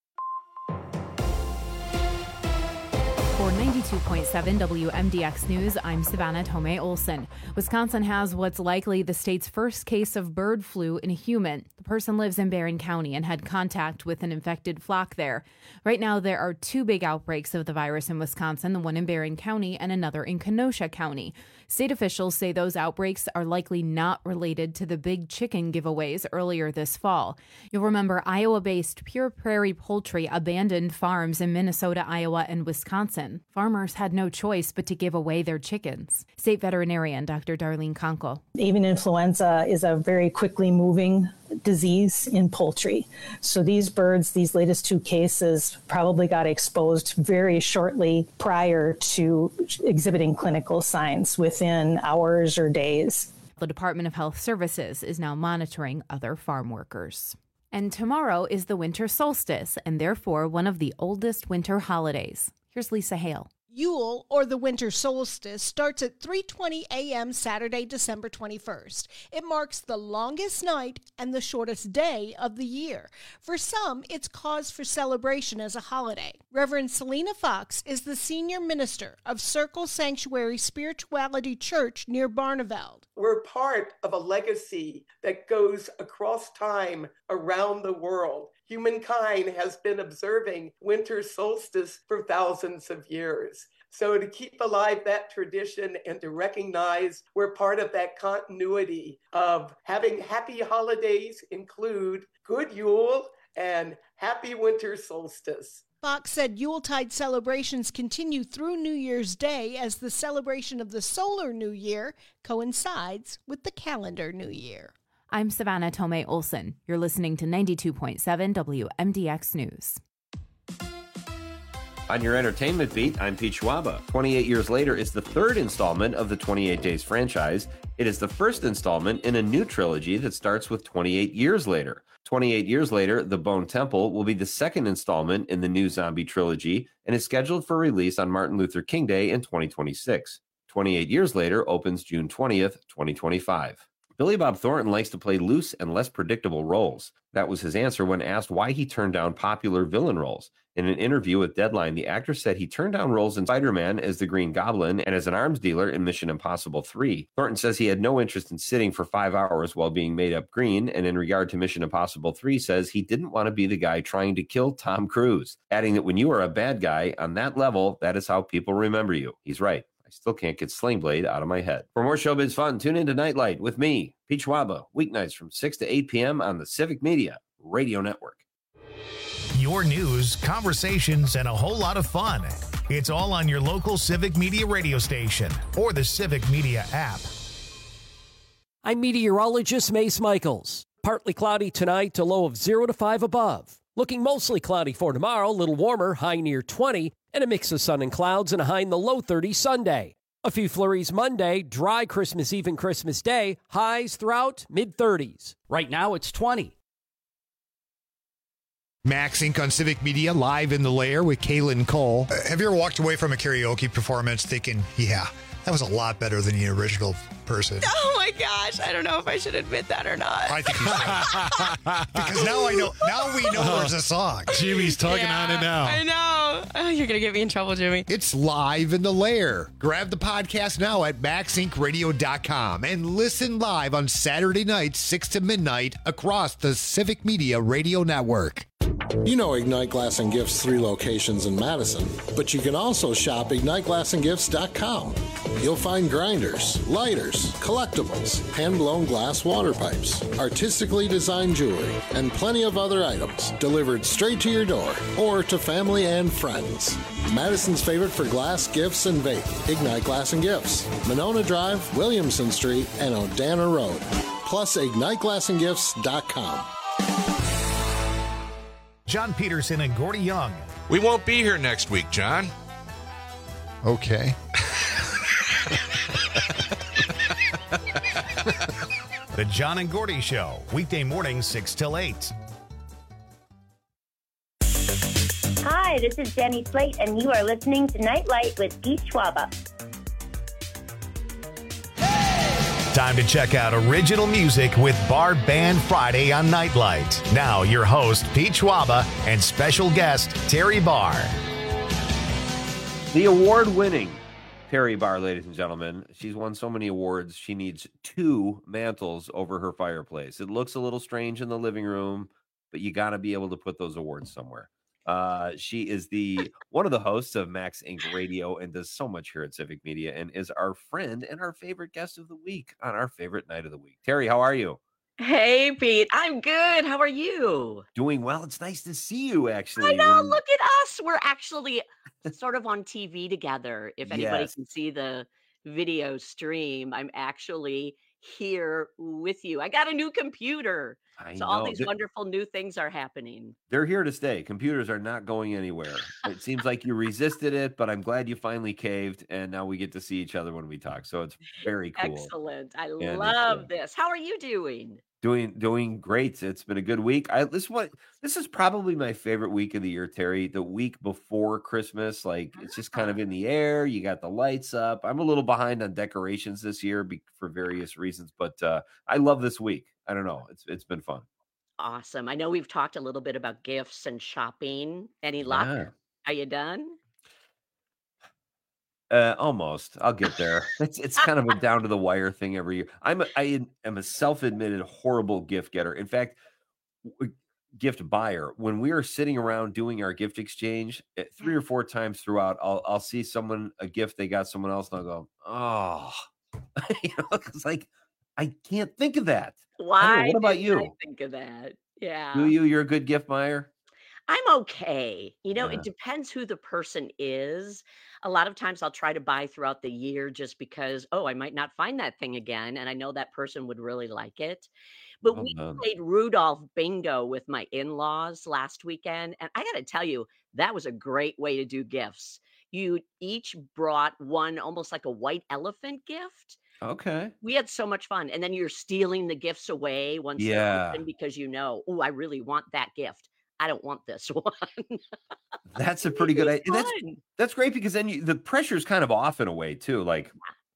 For ninety-two point seven W M D X News, I'm Savannah Tomei Olson. Wisconsin has what's likely the state's first case of bird flu in a human. The person lives in Barron County and had contact with an infected flock there. Right now, there are two big outbreaks of the virus in Wisconsin, the one in Barron County and another in Kenosha County. State officials say those outbreaks are likely not related to the big chicken giveaways earlier this fall. You'll remember Iowa-based Pure Prairie Poultry abandoned farms in Minnesota, Iowa, and Wisconsin. Farmers had no choice but to give away their chickens. State veterinarian Doctor Darlene Conkle. Avian influenza is a very quickly moving disease in poultry. So these birds, these latest two cases, probably got exposed very shortly prior to exhibiting clinical signs within hours or days. The Department of Health Services is now monitoring other farm workers. And tomorrow is the winter solstice, and therefore one of the oldest winter holidays. Here's Lisa Hale. Yule, or the winter solstice, starts at three twenty a.m. Saturday, December twenty-first. It marks the longest night and the shortest day of the year. For some, it's cause for celebration as a holiday. Reverend Selena Fox is the senior minister of Circle Sanctuary Spirituality Church near Barneveld. We're part of a legacy that goes across time around the world. Humankind has been observing winter solstice for thousands of years. So to keep alive that tradition and to recognize we're part of that continuity of having happy holidays include good Yule and happy winter solstice. Fox said Yuletide celebrations continue through New Year's Day as the celebration of the solar New Year coincides with the calendar New Year. I'm Savannah Tomei Olson. You're listening to ninety-two point seven W M D X News. On your entertainment beat, I'm Pete Schwaba. twenty-eight years later is the third installment of the twenty-eight Days franchise. It is the first installment in a new trilogy that starts with twenty-eight years later. twenty-eight years later, The Bone Temple will be the second installment in the new zombie trilogy and is scheduled for release on Martin Luther King Day in twenty twenty-six. twenty-eight years later opens June twentieth, twenty twenty-five. Billy Bob Thornton likes to play loose and less predictable roles. That was his answer when asked why he turned down popular villain roles. In an interview with Deadline, the actor said he turned down roles in Spider-Man as the Green Goblin and as an arms dealer in Mission Impossible three. Thornton says he had no interest in sitting for five hours while being made up green, and in regard to Mission Impossible three, says he didn't want to be the guy trying to kill Tom Cruise, adding that when you are a bad guy on that level, that is how people remember you. He's right. Still can't get Sling Blade out of my head. For more showbiz fun, tune in to Nightlight with me, Pete Schwaba, weeknights from six to eight p.m. on the Civic Media Radio Network. Your news, conversations, and a whole lot of fun. It's all on your local Civic Media radio station or the Civic Media app. I'm meteorologist Mace Michaels. Partly cloudy tonight to low of zero to five above. Looking mostly cloudy for tomorrow, a little warmer, high near twenty, and a mix of sun and clouds and a high in the low thirties Sunday. A few flurries Monday, dry Christmas Eve and Christmas Day, highs throughout mid-thirties. Right now it's twenty. Max Inc on Civic Media, live in the lair with Kaylin Cole. Uh, have you ever walked away from a karaoke performance thinking, yeah, that was a lot better than the original person? Oh my gosh, I don't know if I should admit that or not. I think you should. Because now I know, now we know there's a song. Jimmy's tugging Yeah, on it now. I know. Oh, you're going to get me in trouble, Jimmy. It's live in the lair. Grab the podcast now at max inc radio dot com and listen live on Saturday nights, six to midnight, across the Civic Media Radio Network. You know Ignite Glass and Gifts' three locations in Madison, but you can also shop ignite glass and gifts dot com. You'll find grinders, lighters, collectibles, hand-blown glass water pipes, artistically designed jewelry, and plenty of other items delivered straight to your door or to family and friends. Madison's favorite for glass, gifts, and vape, Ignite Glass and Gifts, Monona Drive, Williamson Street, and Odana Road. Plus ignite glass and gifts dot com. John Peterson and Gordy Young. We won't be here next week, John. Okay. The John and Gordy Show, weekday mornings six till eight. Hi, this is Jenny Slate, and you are listening to Nightlight with Pete Schwaba. Time to check out original music with Bar Band Friday on Nightlight. Now, your host, Pete Schwaba, and special guest, Terry Barr. The award-winning Terry Barr, ladies and gentlemen. She's won so many awards, she needs two mantles over her fireplace. It looks a little strange in the living room, but you got to be able to put those awards somewhere. Uh, she is the one of the hosts of Max Incorporated. Radio and does so much here at Civic Media and is our friend and our favorite guest of the week on our favorite night of the week. Terry, how are you? Hey, Pete. I'm good. How are you? Doing well. It's nice to see you, actually. I know. When- Look at us. We're actually sort of on T V together. If anybody Yes. can see the video stream, I'm actually here with you. I got a new computer. I so all know. these Th- wonderful new things are happening. They're here to stay. Computers are not going anywhere. It seems like you resisted it, but I'm glad you finally caved, and now we get to see each other when we talk. So it's very cool. Excellent. I it's, love uh, this. How are you doing? Doing doing great. It's been a good week. I this one this is probably my favorite week of the year, Terry. The week before Christmas, like it's just kind of in the air. You got the lights up. I'm a little behind on decorations this year be, for various reasons, but uh, I love this week. I don't know. It's it's been fun. Awesome. I know we've talked a little bit about gifts and shopping. Any luck? Yeah. Are you done? Uh, almost. I'll get there. It's it's kind of a down to the wire thing every year. I'm a, I am a self-admitted horrible gift getter. In fact, w- gift buyer. When we are sitting around doing our gift exchange, eh, three or four times throughout, I'll I'll see someone a gift they got someone else, and I'll go, oh, you know, it's like I can't think of that. I don't know. Why What about didn't I you? think of that? Yeah. Do you? You're a good gift buyer. I'm okay. You know, Yeah. it depends who the person is. A lot of times I'll try to buy throughout the year just because, oh, I might not find that thing again. And I know that person would really like it. But Well we done. played Rudolph Bingo with my in laws last weekend. And I got to tell you, that was a great way to do gifts. You each brought one almost like a white elephant gift. Okay. We had so much fun. And then you're stealing the gifts away once they're Yeah. open because you know, oh, I really want that gift. I don't want this one. That's a pretty good It idea. was That's fun. that's great because then you, the pressure's kind of off in a way too. Like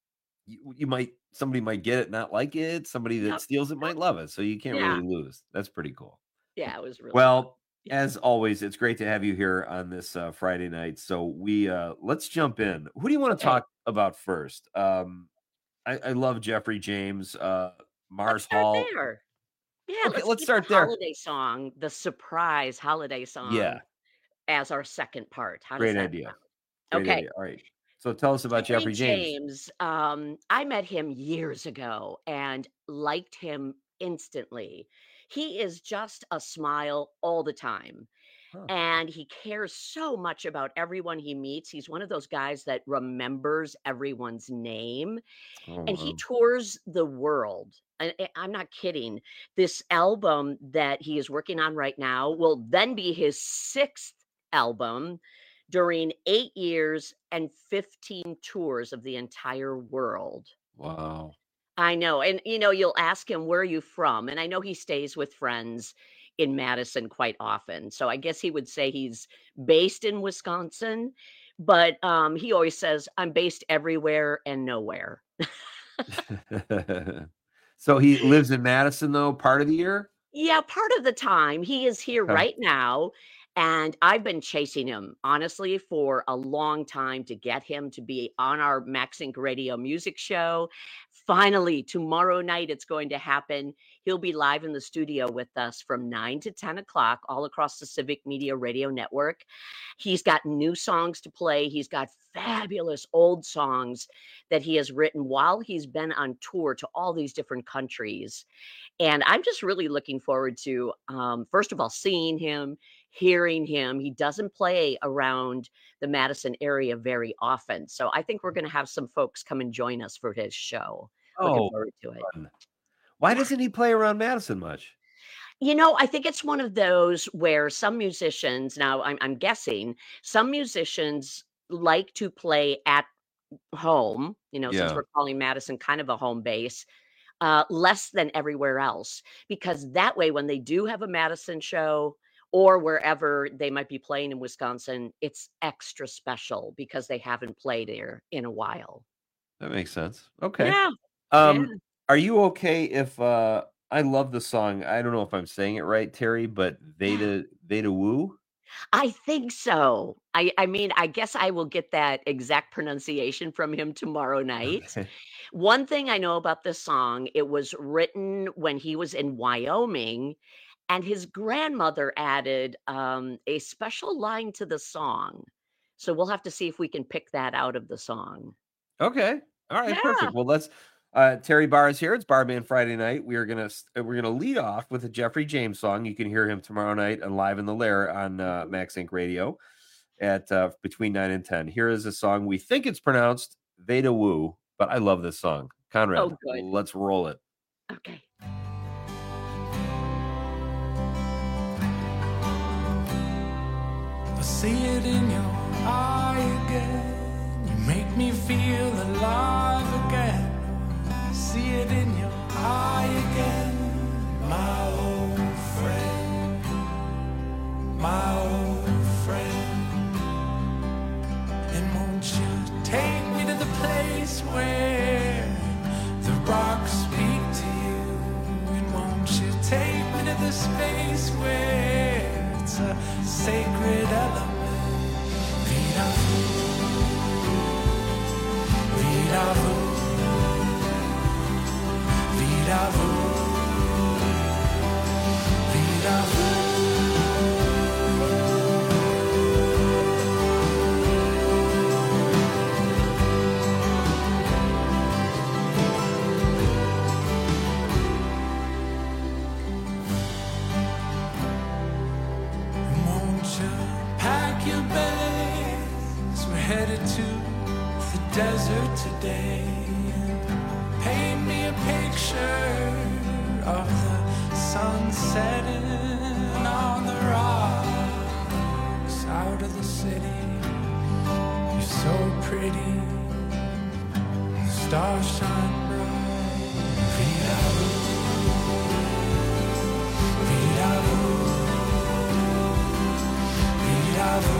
you, you might somebody might get it, not like it. Somebody that Yep. steals it might love it. So you can't Yeah. really lose. That's pretty cool. Yeah, it was really fun. Well, as always, it's great to have you here on this uh, Friday night. So we uh, let's jump in. Who do you want to Okay. talk about first? Um, I, I love Jeffrey James, uh, Mars Start Hall. there. Yeah, Okay, let's, let's keep start the there. holiday song, the surprise holiday song, Yeah, as our second part. How does great that idea. sound? Great Okay. idea. All right. So tell us about Jeffrey Jeffrey James. James, um, I met him years ago and liked him instantly. He is just a smile all the time. Huh. And he cares so much about everyone he meets. He's one of those guys that remembers everyone's name. Oh, And he wow. tours the world. And I- I'm not kidding. This album that he is working on right now will then be his sixth album during eight years and fifteen tours of the entire world. Wow. I know. And, you know, you'll ask him, where are you from? And I know he stays with friends in Madison quite often. So I guess he would say he's based in Wisconsin, but um, he always says, I'm based everywhere and nowhere. So he lives in Madison though, part of the year? Yeah, part of the time. He is here Okay. right now. And I've been chasing him, honestly, for a long time to get him to be on our Max Inc Radio music show. Finally, tomorrow night, it's going to happen. He'll be live in the studio with us from nine to ten o'clock all across the Civic Media Radio Network. He's got new songs to play. He's got fabulous old songs that he has written while he's been on tour to all these different countries. And I'm just really looking forward to, um, first of all, seeing him, hearing him. He doesn't play around the Madison area very often. So I think we're going to have some folks come and join us for his show. Looking Oh, forward to it. fun. Why doesn't he play around Madison much? You know, I think it's one of those where some musicians, now I'm, I'm guessing, some musicians like to play at home, you know, since Yeah. we're calling Madison kind of a home base, uh, less than everywhere else. Because that way, when they do have a Madison show or wherever they might be playing in Wisconsin, it's extra special because they haven't played there in a while. That makes sense. Okay. Yeah. Um, Yeah. Are you okay if uh I love the song? I don't know if I'm saying it right, Terry, but Veda Veda Woo? I think so. I I mean, I guess I will get that exact pronunciation from him tomorrow night. Okay. One thing I know about this song, it was written when he was in Wyoming, and his grandmother added um, a special line to the song. So we'll have to see if we can pick that out of the song. Okay. All right, Yeah. perfect. Well, let's uh Terry Barr is here. It's Barman Friday night. We are gonna s- uh, we're gonna lead off with a Jeffrey James song. You can hear him tomorrow night and live in the Lair on uh, Max Inc Radio at uh, between nine and ten. Here is a song we think it's pronounced Veda Woo, but I love this song. Conrad, Oh, good. let's roll it. Okay. I see it in your eye again. You make me feel alive again. I see it in your eye again, my old friend, my old friend. And won't you take me to the place where the rocks speak to you? And won't you take me to the space where it's a sacred element? Vida vu, vida vu, vida vu, vida vu. Pack your bags, we're headed to the desert today. Paint me a picture of the sun setting on the rocks out of the city. You're so pretty, the stars shine bright. Vida vu, vida vu. Vida vu,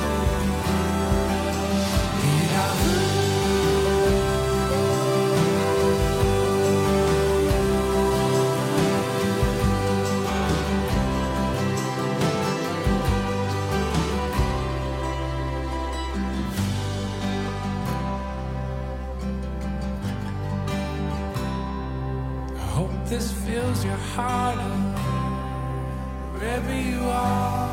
vida vu. I hope this fills your heart up, wherever you are.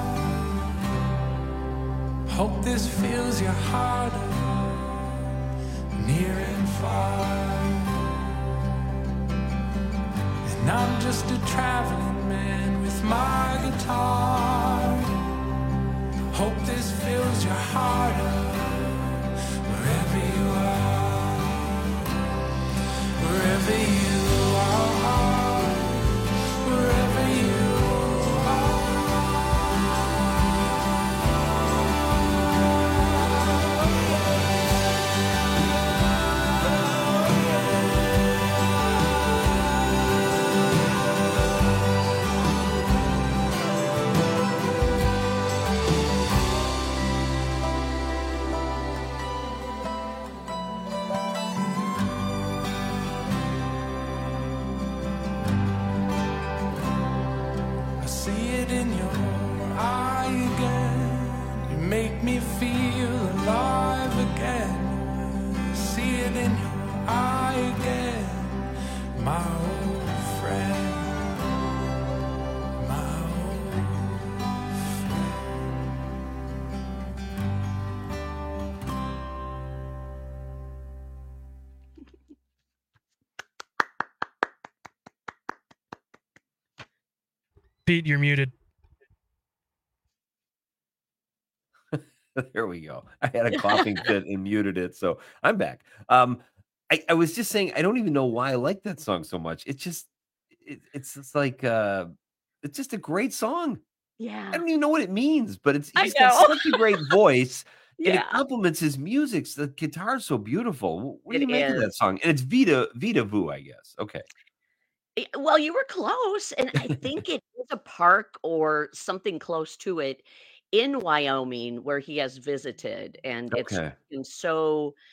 Hope this fills your heart up, near and far. And I'm just a traveling man with my guitar. Hope this fills your heart up, wherever you are, wherever you are, wherever you are. I see it in your eye again. You make me feel alive again. I see it in your eye again, my old friend, my old friend. Pete, you're muted. There we go. I had a coughing fit and muted it, so I'm back. Um, I, I was just saying I don't even know why I like that song so much. It's just, it, it's just like, uh, it's just a great song. Yeah. I don't even know what it means, but it's I he's got know. such a great voice, and Yeah. it complements his music. The guitar's so beautiful. What do It you make of that is. song? And it's Vita Vita Vu, I guess. Okay. Eh, Well, you were close, and I think it is a park or something close to it in Wyoming where he has visited, and it's Okay. been so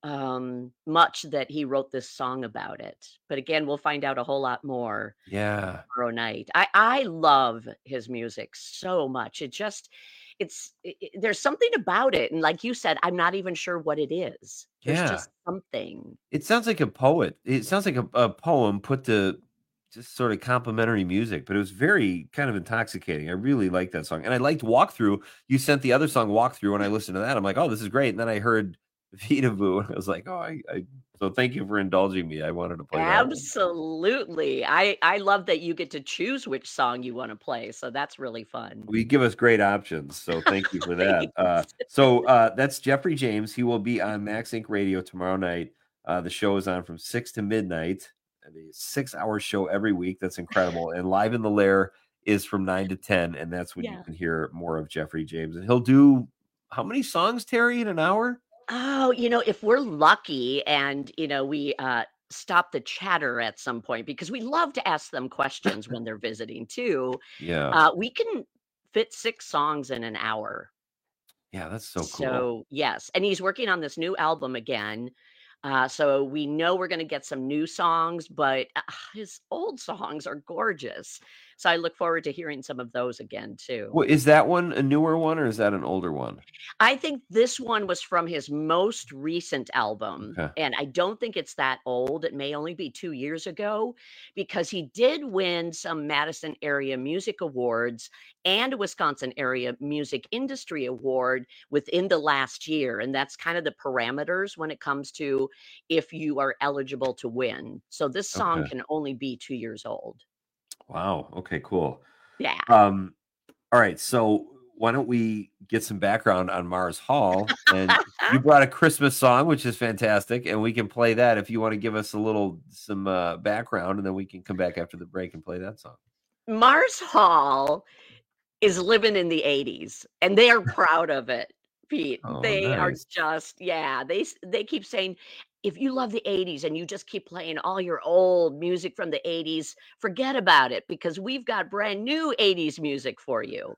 um, much that he wrote this song about it. But again, we'll find out a whole lot more Yeah. tomorrow night. I, I love his music so much. It just, it's, it, it- there's something about it. And like you said, I'm not even sure what it is. There's Yeah. just something. It sounds like a poet. It sounds like a, a poem put to just sort of complimentary music, but it was very kind of intoxicating. I really liked that song. And I liked Walkthrough. You sent the other song Walkthrough, and I listened to that. I'm like, oh, this is great. And then I heard Vita Vu, and I was like, oh, I, I so thank you for indulging me. I wanted to play that one. Absolutely. I, I love that you get to choose which song you want to play. So that's really fun. We give us great options, so thank you for that. Uh, so uh, that's Jeffrey James. He will be on Max Inc Radio tomorrow night. Uh, the show is on from six to midnight, and a six-hour show every week. That's incredible. And Live in the Lair is from nine to ten, and that's when Yeah. you can hear more of Jeffrey James. And he'll do how many songs, Terry, in an hour? Oh, you know, if we're lucky and, you know, we uh, stop the chatter at some point, because we love to ask them questions when they're visiting too, Yeah. uh, we can fit six songs in an hour. Yeah, that's so cool. So, yes. And he's working on this new album again. Uh, so we know we're going to get some new songs, but uh, his old songs are gorgeous. So I look forward to hearing some of those again too. Well, is that one a newer one, or is that an older one? I think this one was from his most recent album, Okay. and I don't think it's that old. It may only be two years ago, because he did win some Madison Area Music Awards and a Wisconsin Area Music Industry Award within the last year. And that's kind of the parameters when it comes to if you are eligible to win. So this song Okay. can only be two years old. Wow. Okay, cool. Yeah. Um, all right. So why don't we get some background on Mars Hall? And you brought a Christmas song, which is fantastic, and we can play that if you want to give us a little some uh, background, and then we can come back after the break and play that song. Mars Hall is living in the eighties, and they are proud of it, Pete. Oh, They are nice. just, yeah, they s- they keep saying, if you love the eighties and you just keep playing all your old music from the eighties, forget about it, because we've got brand new eighties music for you.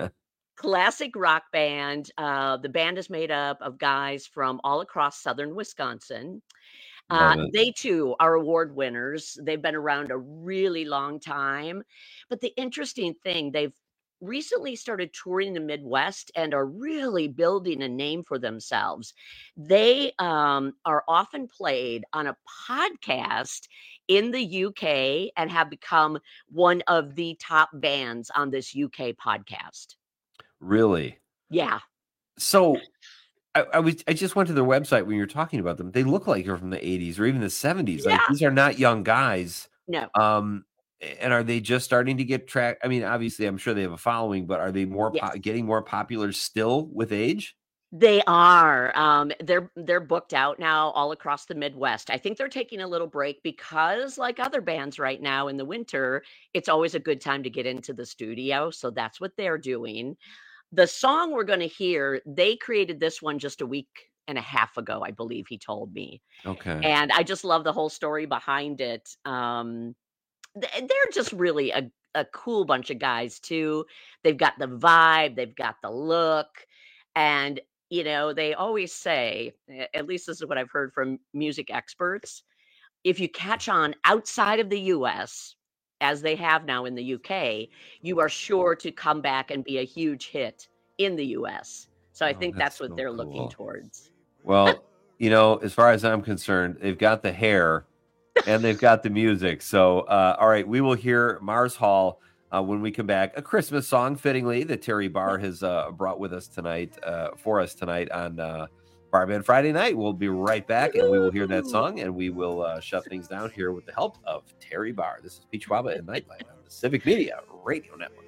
Classic rock band. Uh, the band is made up of guys from all across southern Wisconsin. Uh, Love it. they too are award winners. They've been around a really long time. But the interesting thing, they've recently started touring the Midwest and are really building a name for themselves. They um, are often played on a podcast in the U K and have become one of the top bands on this U K podcast. Really? Yeah. So I, I was I just went to their website when you were talking about them. They look like they're from the eighties or even the seventies. Like Yeah. these are not young guys. No. Um, and are they just starting to get track? I mean, obviously, I'm sure they have a following, but are they more po- Yes. getting more popular still with age? They are. Um, they're they're booked out now all across the Midwest. I think they're taking a little break because, like other bands right now in the winter, it's always a good time to get into the studio. So that's what they're doing. The song we're going to hear, they created this one just a week and a half ago, I believe he told me. Okay. And I just love the whole story behind it. Um, th- they're just really a, a cool bunch of guys, too. They've got the vibe, they've got the look. And, you know, they always say, a- at least this is what I've heard from music experts, if you catch on outside of the U S, as they have now in the U K, you are sure to come back and be a huge hit in the U S. So I Oh, think that's that's what so they're looking cool. towards. Well, you know, as far as I'm concerned, they've got the hair and they've got the music. So, uh, all right, we will hear Mars Hall uh, when we come back. A Christmas song, fittingly, that Terry Barr has uh, brought with us tonight, uh, for us tonight on uh, Bar Band Friday night. We'll be right back and we will hear that song and we will uh, shut things down here with the help of Terry Barr. This is Peach Waba and Nightlight on the Civic Media Radio Network.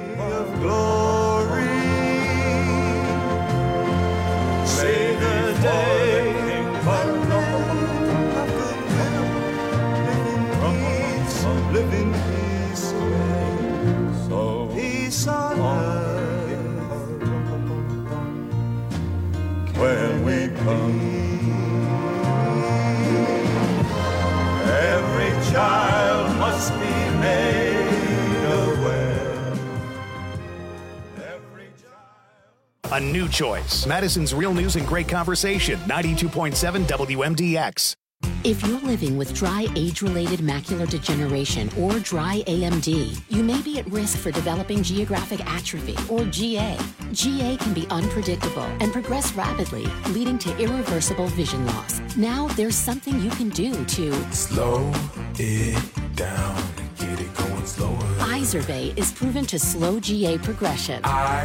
Say the day live in peace, so peace on earth when we come. Every child must be made aware. A a new choice. Madison's Real News and Great Conversation, ninety-two point seven W M D X. If you're living with dry age-related macular degeneration or dry A M D, you may be at risk for developing geographic atrophy or G A. G A can be unpredictable and progress rapidly, leading to irreversible vision loss. Now there's something you can do to slow it down and get it going slower. Izervay is proven to slow G A progression.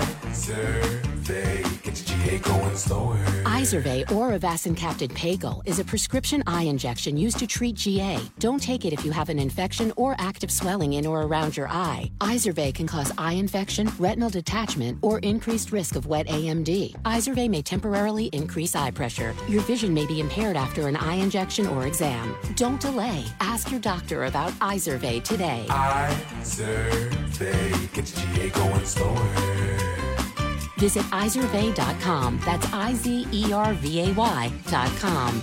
Izervay gets G A going slower. Izervay or avacincaptad pagel is a prescription eye injection used to treat G A. Don't take it if you have an infection or active swelling in or around your eye. Izervay can cause eye infection, retinal detachment, or increased risk of wet A M D. Izervay may temporarily increase eye pressure. Your vision may be impaired after an eye injection or exam. Don't delay. Ask your doctor about Izervay today. Izervay gets G A going slower. Visit izervay dot com. That's I Z E R V A Y dot com.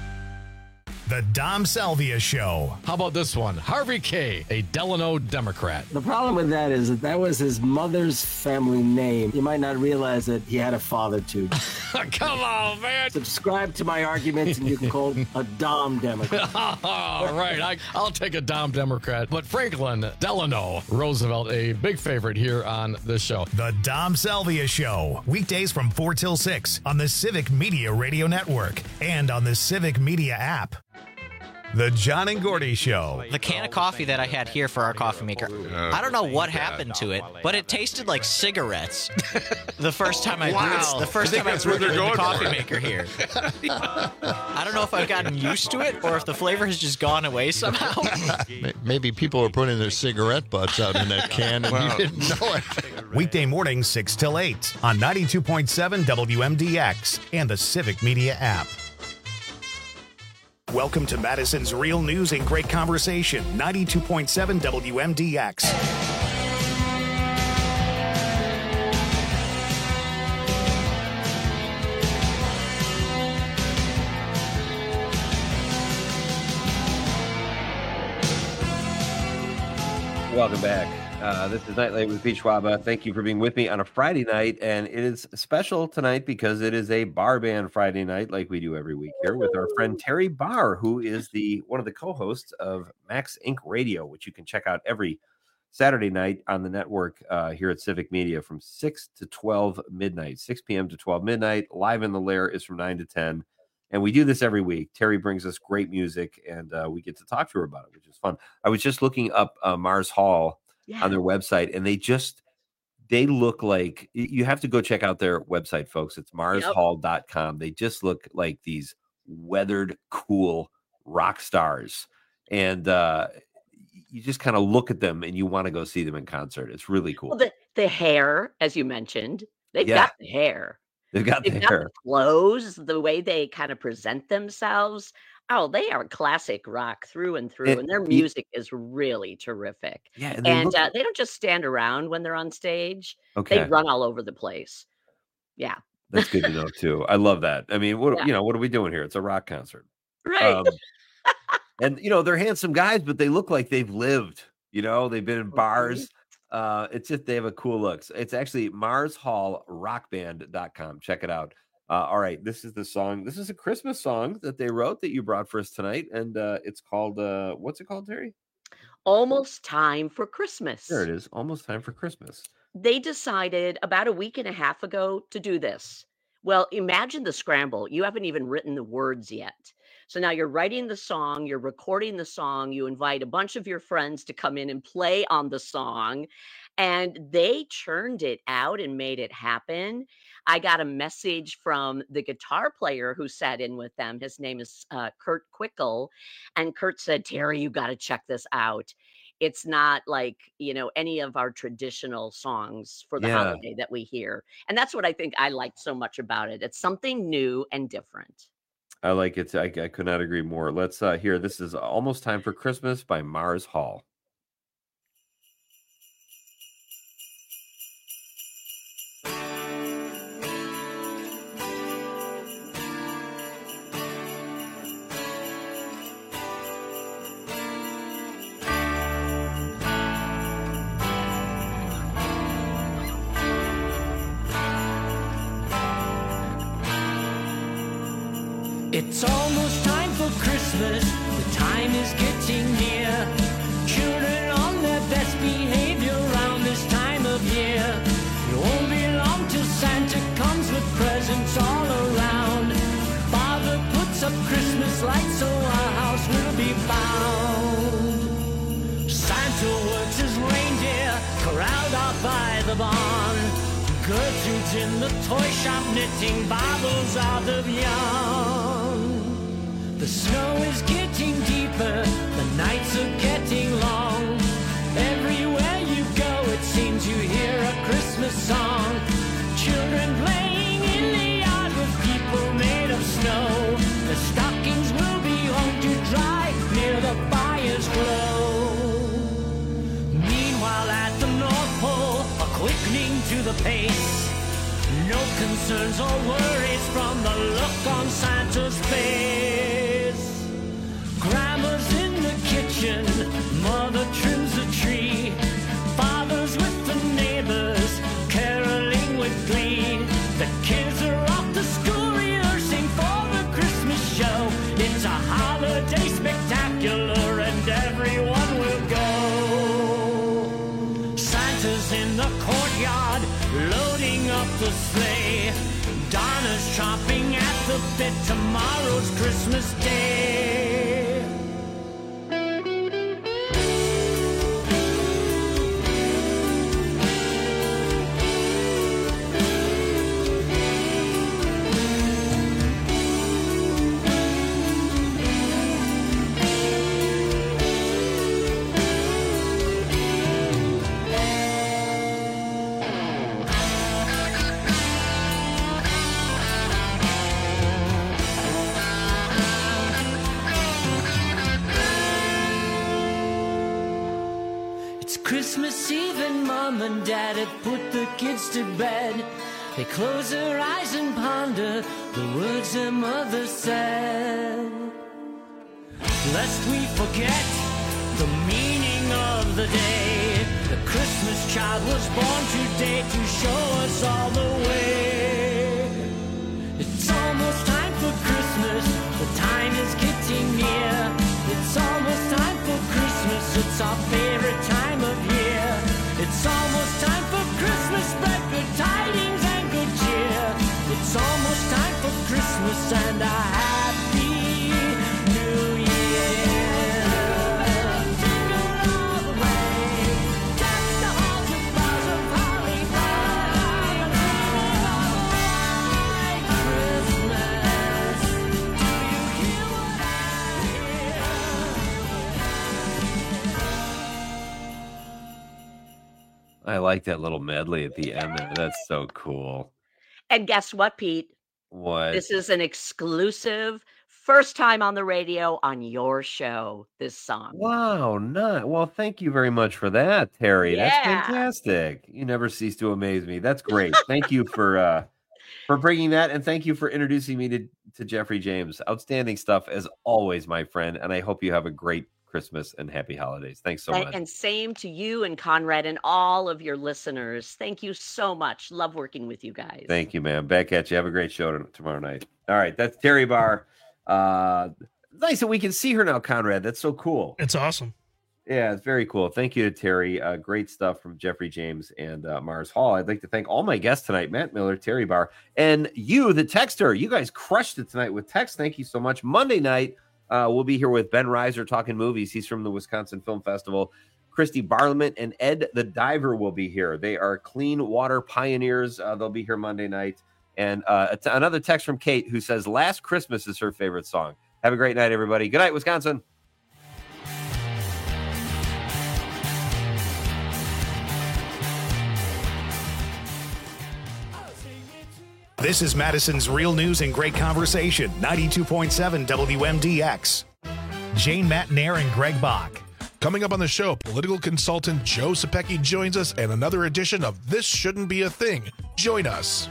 The Dom Salvia Show. How about this one? Harvey K., a Delano Democrat. The problem with that is that that was his mother's family name. You might not realize that he had a father, too. Come on, man. Subscribe to my arguments, and you can call him a Dom Democrat. All right, I, I'll take a Dom Democrat. But Franklin Delano Roosevelt, a big favorite here on this show. The Dom Salvia Show. Weekdays from four till six on the Civic Media Radio Network and on the Civic Media app. The John and Gordy Show. The can of coffee that I had here for our coffee maker, I don't know what happened to it, but it tasted like cigarettes. The first time I Wow. brewed, the first I think time I that's where brewed it they're in the going coffee for. maker here. I don't know if I've gotten used to it or if the flavor has just gone away somehow. Maybe people were putting their cigarette butts out in that can and Wow. you didn't know it. Weekday mornings, six till eight on ninety-two point seven W M D X and the Civic Media app. Welcome to Madison's Real News and Great Conversation, ninety-two point seven W M D X. Welcome back. Uh, this is Nightlight with Pete Schwaba. Thank you for being with me on a Friday night, and it is special tonight because it is a bar band Friday night, like we do every week here, with our friend Terry Barr, who is the one of the co-hosts of Max Incorporated. Radio, which you can check out every Saturday night on the network uh, here at Civic Media from six to twelve midnight, six p.m. to twelve midnight. Live in the Lair is from nine to ten. And we do this every week. Terry brings us great music, and uh, we get to talk to her about it, which is fun. I was just looking up uh, Mars Hall yeah. on their website, and they just, they look like, you have to go check out their website, folks. It's mars hall dot com. They just look like these weathered, cool rock stars. And uh, you just kind of look at them, and you want to go see them in concert. It's really cool. Well, the, the hair, as you mentioned, they've Yeah. got the hair. They've got the They've hair. got the clothes, the way they kind of present themselves. Oh, they are classic rock through and through, And and their you- music is really terrific. Yeah, and and they look- uh, they don't just stand around when they're on stage. Okay. They run all over the place. Yeah, That's good to know too. I love that. I mean, what Yeah. you know, what are we doing here? It's a rock concert. right. Um, and you know, they're handsome guys, but they look like they've lived. You know, they've been in bars. Uh, it's just they have a cool look. So it's actually mars hall rock band dot com. Check it out. Uh, all right, this is the song. This is a Christmas song that they wrote that you brought for us tonight, and uh, it's called uh, what's it called, Terry? Almost time for Christmas. There it is. Almost time for Christmas. They decided about a week and a half ago to do this. Well, imagine the scramble. You haven't even written the words yet. So now you're writing the song, you're recording the song, you invite a bunch of your friends to come in and play on the song, and they churned it out and made it happen. I got a message from the guitar player who sat in with them. His name is uh, Kurt Quickle, and Kurt said, Terry, you got to check this out. It's not like, you know, any of our traditional songs for the Yeah. holiday that we hear. And that's what I think I liked so much about it. It's something new and different. I like it. I, I could not agree more. Let's uh, hear. This is Almost Time for Christmas by Mars Hall. It's almost time for Christmas, the time is getting near. Children on their best behavior around this time of year. It won't be long till Santa comes with presents all around. Father puts up Christmas lights so our house will be found. Santa works his reindeer, corralled out by the barn. Gertrude's in the toy shop knitting Bibles out of yarn. The snow is getting deeper, the nights are getting long. Everywhere you go, it seems you hear a Christmas song. Children playing in the yard with people made of snow. The stockings will be hung to dry near the fire's glow. Meanwhile at the North Pole, a quickening to the pace. No concerns or worries from the look on Santa's face. Grandma's in the kitchen, mother trims the tree. Father's with the neighbors, caroling with glee. The kids are off to school rehearsing for the Christmas show. It's a holiday spectacular and everyone will go. Santa's in the courtyard, loading up the sleigh. Donna's chomping at the bit, tomorrow's Christmas Day. Christmas Eve and Mom and Dad had put the kids to bed. They close their eyes and ponder the words their mother said. Lest we forget the meaning of the day, the Christmas child was born today to show us all the way. It's almost time for Christmas, the time is getting near. It's almost time for Christmas, it's our favorite time of year. It's almost time for Christmas, spread good tidings and good cheer. It's almost time for Christmas and a happy new year. Jingle all the way, deck the halls with boughs of holly, singing all the way, Christmas. Do you hear what I I like that little medley at the end there. That's so cool. And guess what, Pete? What? This is an exclusive, first time on the radio on your show, this song. Wow, not well. Thank you very much for that, Terry. Yeah. That's fantastic. You never cease to amaze me. That's great. Thank you for uh, for bringing that, and thank you for introducing me to to Jeffrey James. Outstanding stuff as always, my friend. And I hope you have a great Christmas and happy holidays. Thanks so and, much. and same to you and Conrad and all of your listeners. Thank you so much. Love working with you guys. Thank you, man. Back at you. Have a great show t- tomorrow night. All right, that's Terry Barr. Uh, nice that we can see her now, Conrad. That's so cool. It's awesome. Yeah, it's very cool. Thank you to Terry. Uh, great stuff from Jeffrey James and uh, Mars Hall. I'd like to thank all my guests tonight, Matt Miller, Terry Barr, and you, the texter. You guys crushed it tonight with text. Thank you so much. Monday night, uh, we'll be here with Ben Reiser talking movies. He's from the Wisconsin Film Festival. Christy Barlament and Ed the Diver will be here. They are clean water pioneers. Uh, they'll be here Monday night. And uh, t- another text from Kate who says, Last Christmas is her favorite song. Have a great night, everybody. Good night, Wisconsin. This is Madison's Real News and Great Conversation, ninety-two point seven W M D X. Jane Matnair and Greg Bach. Coming up on the show, political consultant Joe Sapecki joins us and another edition of This Shouldn't Be a Thing. Join us.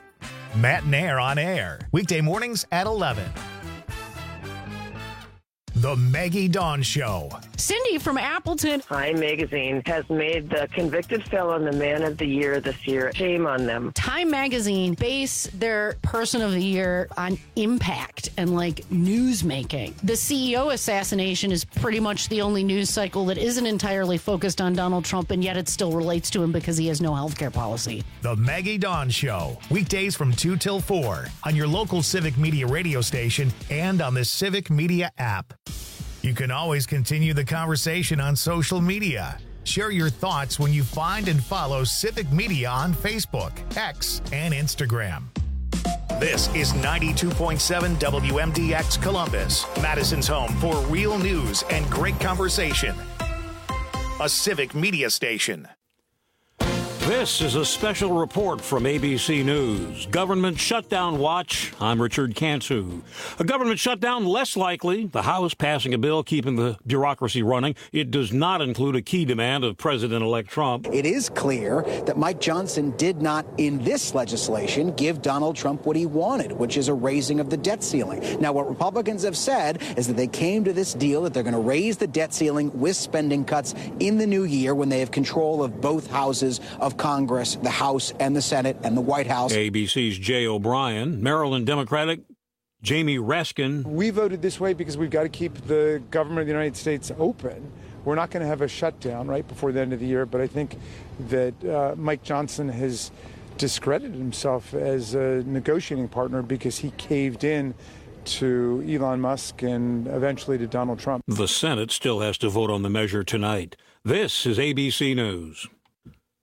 Matt Nair on air, weekday mornings at eleven. The Maggie Dawn Show. Cindy from Appleton. Time Magazine has made the convicted felon the man of the year this year. Shame on them. Time Magazine base their person of the year on impact and like news making. The C E O assassination is pretty much the only news cycle that isn't entirely focused on Donald Trump, and yet it still relates to him because he has no health care policy. The Maggie Dawn Show. Weekdays from two till four on your local Civic Media radio station and on the Civic Media app. You can always continue the conversation on social media. Share your thoughts when you find and follow Civic Media on Facebook, X, and Instagram. This is ninety-two point seven W M D X Columbus, Madison's home for real news and great conversation. A Civic Media station. This is a special report from A B C News. Government shutdown watch. I'm Richard Cantu. A government shutdown less likely. The House passing a bill keeping the bureaucracy running. It does not include a key demand of President-elect Trump. It is clear that Mike Johnson did not, in this legislation, give Donald Trump what he wanted, which is a raising of the debt ceiling. Now, what Republicans have said is that they came to this deal that they're going to raise the debt ceiling with spending cuts in the new year when they have control of both houses of Congress, the House and the Senate and the White House. A B C's Jay O'Brien, Maryland Democratic, Jamie Raskin. We voted this way because we've got to keep the government of the United States open. We're not going to have a shutdown right before the end of the year, but I think that uh, Mike Johnson has discredited himself as a negotiating partner because he caved in to Elon Musk and eventually to Donald Trump. The Senate still has to vote on the measure tonight. This is A B C News.